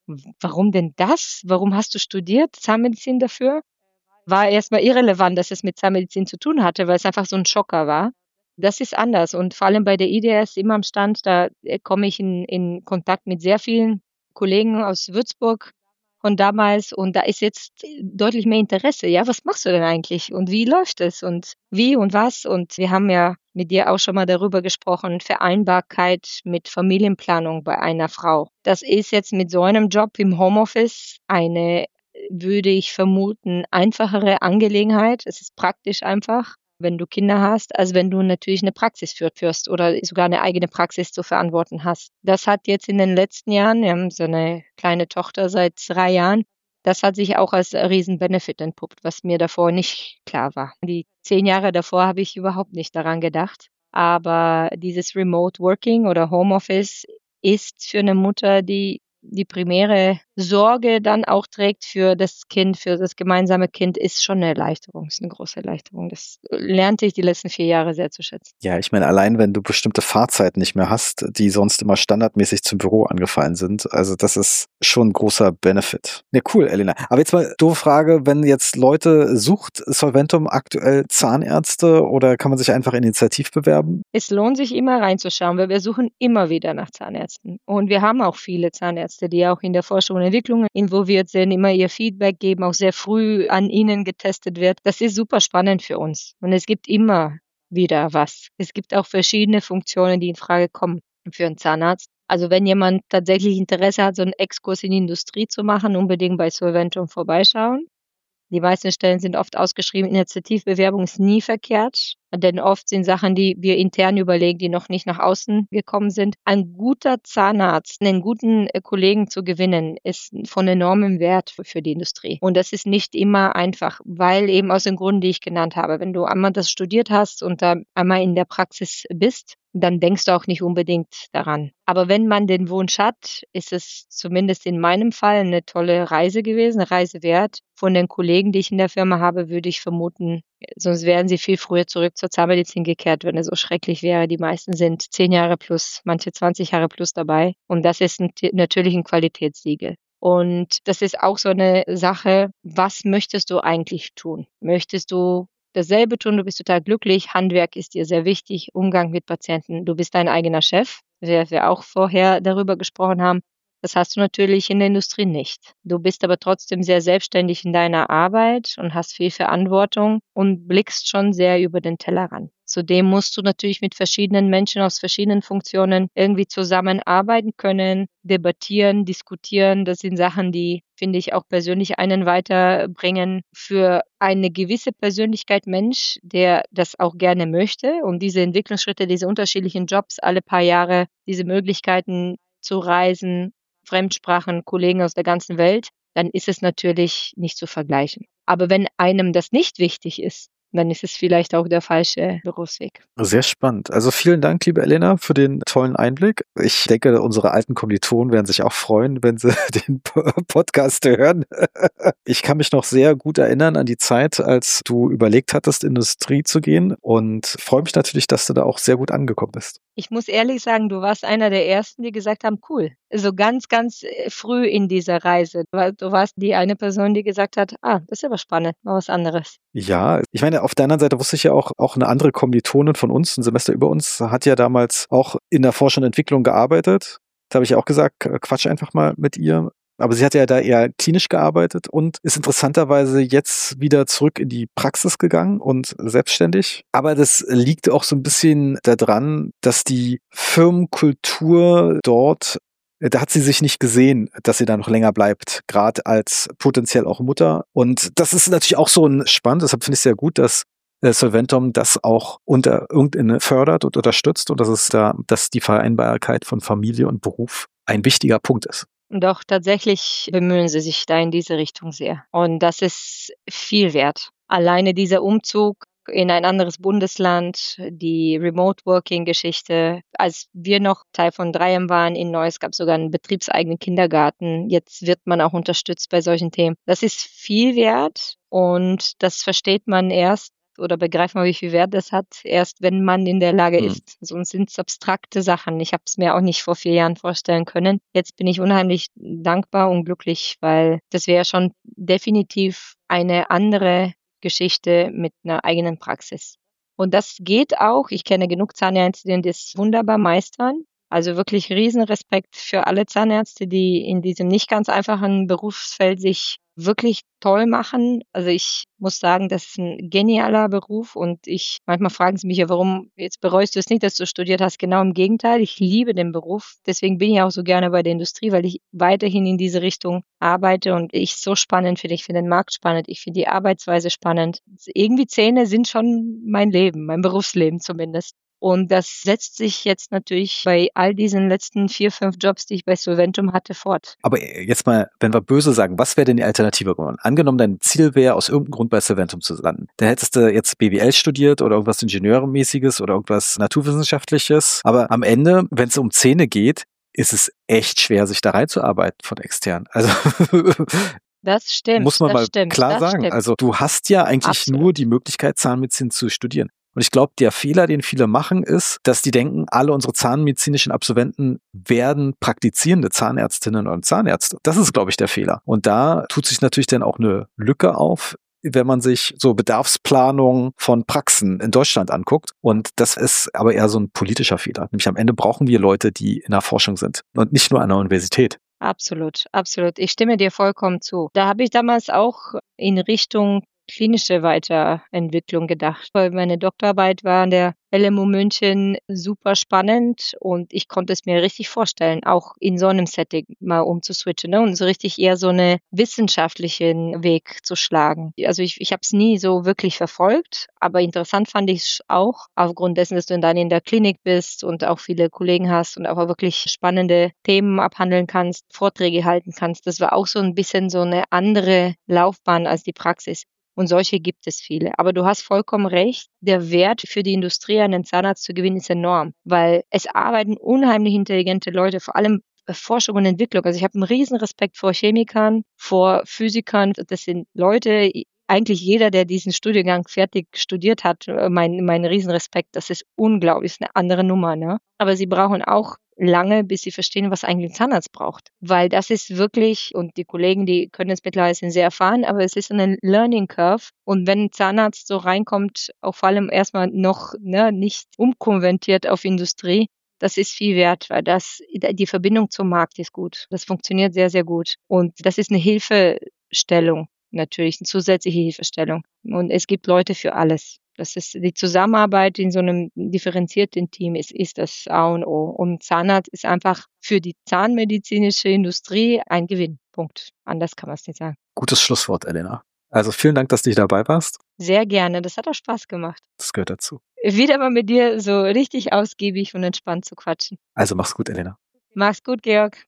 Warum denn das? Warum hast du studiert, Zahnmedizin dafür? War erstmal irrelevant, dass es mit Zahnmedizin zu tun hatte, weil es einfach so ein Schocker war. Das ist anders und vor allem bei der IDS immer am Stand, da komme ich in Kontakt mit sehr vielen Kollegen aus Würzburg von damals und da ist jetzt deutlich mehr Interesse. Ja, was machst du denn eigentlich und wie läuft es und wie und was? Und wir haben ja mit dir auch schon mal darüber gesprochen, Vereinbarkeit mit Familienplanung bei einer Frau. Das ist jetzt mit so einem Job im Homeoffice eine, würde ich vermuten, einfachere Angelegenheit. Es ist praktisch einfach, wenn du Kinder hast, als wenn du natürlich eine Praxis führst oder sogar eine eigene Praxis zu verantworten hast. Das hat jetzt in den letzten Jahren, wir haben so eine kleine Tochter seit 3 Jahren, das hat sich auch als Riesen-Benefit entpuppt, was mir davor nicht klar war. Die 10 Jahre davor habe ich überhaupt nicht daran gedacht. Aber dieses Remote Working oder Homeoffice ist für eine Mutter, die primäre Sorge dann auch trägt für das Kind, für das gemeinsame Kind, ist schon eine Erleichterung, ist eine große Erleichterung. Das lernte ich die letzten 4 Jahre sehr zu schätzen. Ja, ich meine, allein wenn du bestimmte Fahrzeiten nicht mehr hast, die sonst immer standardmäßig zum Büro angefallen sind, also das ist schon ein großer Benefit. Ja, cool, Elena. Aber jetzt mal doofe Frage, wenn jetzt Leute sucht Solventum aktuell Zahnärzte oder kann man sich einfach initiativ bewerben? Es lohnt sich immer reinzuschauen, weil wir suchen immer wieder nach Zahnärzten. Und wir haben auch viele Zahnärzte, die auch in der Forschung und Entwicklung involviert sind, immer ihr Feedback geben, auch sehr früh an ihnen getestet wird. Das ist super spannend für uns. Und es gibt immer wieder was. Es gibt auch verschiedene Funktionen, die in Frage kommen für einen Zahnarzt. Also wenn jemand tatsächlich Interesse hat, so einen Exkurs in die Industrie zu machen, unbedingt bei Solventum vorbeischauen. Die meisten Stellen sind oft ausgeschrieben. Initiativbewerbung ist nie verkehrt, denn oft sind Sachen, die wir intern überlegen, die noch nicht nach außen gekommen sind. Ein guter Zahnarzt, einen guten Kollegen zu gewinnen, ist von enormem Wert für die Industrie. Und das ist nicht immer einfach, weil eben aus den Gründen, die ich genannt habe. Wenn du einmal das studiert hast und da einmal in der Praxis bist, dann denkst du auch nicht unbedingt daran. Aber wenn man den Wunsch hat, ist es zumindest in meinem Fall eine tolle Reise gewesen, eine Reise wert. Von den Kollegen, die ich in der Firma habe, würde ich vermuten, Sonst wären sie viel früher zurück zur Zahnmedizin gekehrt, wenn es so schrecklich wäre. Die meisten sind 10 Jahre plus, manche 20 Jahre plus dabei. Und das ist natürlich ein Qualitätssiegel. Und das ist auch so eine Sache, was möchtest du eigentlich tun? Möchtest du dasselbe tun? Du bist total glücklich. Handwerk ist dir sehr wichtig. Umgang mit Patienten. Du bist dein eigener Chef, wie wir auch vorher darüber gesprochen haben. Das hast du natürlich in der Industrie nicht. Du bist aber trotzdem sehr selbstständig in deiner Arbeit und hast viel Verantwortung und blickst schon sehr über den Tellerrand. Zudem musst du natürlich mit verschiedenen Menschen aus verschiedenen Funktionen irgendwie zusammenarbeiten können, debattieren, diskutieren. Das sind Sachen, die, finde ich, auch persönlich einen weiterbringen. Für eine gewisse Persönlichkeit Mensch, der das auch gerne möchte und diese Entwicklungsschritte, diese unterschiedlichen Jobs, alle paar Jahre diese Möglichkeiten zu reisen, Fremdsprachen, Kollegen aus der ganzen Welt, dann ist es natürlich nicht zu vergleichen. Aber wenn einem das nicht wichtig ist, dann ist es vielleicht auch der falsche Berufsweg. Sehr spannend. Also vielen Dank, liebe Elena, für den tollen Einblick. Ich denke, unsere alten Kommilitonen werden sich auch freuen, wenn sie den Podcast hören. Ich kann mich noch sehr gut erinnern an die Zeit, als du überlegt hattest, in die Industrie zu gehen, und freue mich natürlich, dass du da auch sehr gut angekommen bist. Ich muss ehrlich sagen, du warst einer der Ersten, die gesagt haben, cool. So ganz, ganz früh in dieser Reise. Du warst die eine Person, die gesagt hat, das ist aber spannend, mal was anderes. Ja, ich meine, auf der anderen Seite wusste ich ja auch eine andere Kommilitonin von uns, ein Semester über uns, hat ja damals auch in der Forschung und Entwicklung gearbeitet. Da habe ich ja auch gesagt, quatsch einfach mal mit ihr. Aber sie hat ja da eher klinisch gearbeitet und ist interessanterweise jetzt wieder zurück in die Praxis gegangen und selbstständig. Aber das liegt auch so ein bisschen daran, dass die Firmenkultur dort, da hat sie sich nicht gesehen, dass sie da noch länger bleibt, gerade als potenziell auch Mutter. Und das ist natürlich auch so ein spannend, deshalb finde ich es sehr gut, dass Solventum das auch unter irgendeine fördert und unterstützt und dass die Vereinbarkeit von Familie und Beruf ein wichtiger Punkt ist. Doch tatsächlich bemühen sie sich da in diese Richtung sehr. Und das ist viel wert. Alleine dieser Umzug in ein anderes Bundesland, die Remote-Working-Geschichte. Als wir noch Teil von 3M waren in Neuss, gab es sogar einen betriebseigenen Kindergarten. Jetzt wird man auch unterstützt bei solchen Themen. Das ist viel wert und das versteht man erst oder begreift man, wie viel Wert das hat, erst wenn man in der Lage ist. Sonst sind es abstrakte Sachen. Ich habe es mir auch nicht vor 4 Jahren vorstellen können. Jetzt bin ich unheimlich dankbar und glücklich, weil das wäre schon definitiv eine andere Geschichte mit einer eigenen Praxis. Und das geht auch. Ich kenne genug Zahnärzte, die das wunderbar meistern. Also wirklich riesen Respekt für alle Zahnärzte, die in diesem nicht ganz einfachen Berufsfeld sich wirklich toll machen. Also ich muss sagen, das ist ein genialer Beruf und manchmal fragen sie mich ja, warum jetzt bereust du es nicht, dass du studiert hast? Genau im Gegenteil, ich liebe den Beruf. Deswegen bin ich auch so gerne bei der Industrie, weil ich weiterhin in diese Richtung arbeite und ich es so spannend finde. Ich finde den Markt spannend, ich finde die Arbeitsweise spannend. Irgendwie Zähne sind schon mein Leben, mein Berufsleben zumindest. Und das setzt sich jetzt natürlich bei all diesen letzten 4, 5 Jobs, die ich bei Solventum hatte, fort. Aber jetzt mal, wenn wir böse sagen, was wäre denn die Alternative geworden? Angenommen, dein Ziel wäre, aus irgendeinem Grund bei Solventum zu landen. Dann hättest du jetzt BWL studiert oder irgendwas Ingenieurmäßiges oder irgendwas Naturwissenschaftliches. Aber am Ende, wenn es um Zähne geht, ist es echt schwer, sich da reinzuarbeiten von extern. Also das stimmt. Muss man klar sagen. Stimmt. Also du hast ja eigentlich Absolut. nur die Möglichkeit, Zahnmedizin zu studieren. Und ich glaube, der Fehler, den viele machen, ist, dass die denken, alle unsere zahnmedizinischen Absolventen werden praktizierende Zahnärztinnen und Zahnärzte. Das ist, glaube ich, der Fehler. Und da tut sich natürlich dann auch eine Lücke auf, wenn man sich so Bedarfsplanung von Praxen in Deutschland anguckt. Und das ist aber eher so ein politischer Fehler. Nämlich am Ende brauchen wir Leute, die in der Forschung sind und nicht nur an der Universität. Absolut, absolut. Ich stimme dir vollkommen zu. Da habe ich damals auch in Richtung klinische Weiterentwicklung gedacht, weil meine Doktorarbeit war an der LMU München super spannend und ich konnte es mir richtig vorstellen, auch in so einem Setting mal umzuswitchen, ne? Und so richtig eher so einen wissenschaftlichen Weg zu schlagen. Also ich habe es nie so wirklich verfolgt, aber interessant fand ich es auch, aufgrund dessen, dass du dann in der Klinik bist und auch viele Kollegen hast und auch wirklich spannende Themen abhandeln kannst, Vorträge halten kannst. Das war auch so ein bisschen so eine andere Laufbahn als die Praxis. Und solche gibt es viele. Aber du hast vollkommen recht, der Wert für die Industrie, einen Zahnarzt zu gewinnen, ist enorm, weil es arbeiten unheimlich intelligente Leute, vor allem Forschung und Entwicklung. Also ich habe einen riesen Respekt vor Chemikern, vor Physikern. Das sind Leute, eigentlich jeder, der diesen Studiengang fertig studiert hat, mein Riesenrespekt. Das ist unglaublich, ist eine andere Nummer, ne? Aber sie brauchen auch lange, bis sie verstehen, was eigentlich ein Zahnarzt braucht. Weil das ist wirklich, und die Kollegen, die können es mittlerweile, sind sehr erfahren, aber es ist eine Learning Curve. Und wenn ein Zahnarzt so reinkommt, auch vor allem erstmal noch nicht umkonvertiert auf Industrie, das ist viel wert, weil die Verbindung zum Markt ist gut. Das funktioniert sehr, sehr gut. Und das ist eine Hilfestellung, natürlich, eine zusätzliche Hilfestellung. Und es gibt Leute für alles. Das ist die Zusammenarbeit in so einem differenzierten Team ist das A und O. Und Zahnarzt ist einfach für die zahnmedizinische Industrie ein Gewinn. Punkt. Anders kann man es nicht sagen. Gutes Schlusswort, Elena. Also vielen Dank, dass du dabei warst. Sehr gerne. Das hat auch Spaß gemacht. Das gehört dazu. Wieder mal mit dir so richtig ausgiebig und entspannt zu quatschen. Also mach's gut, Elena. Mach's gut, Georg.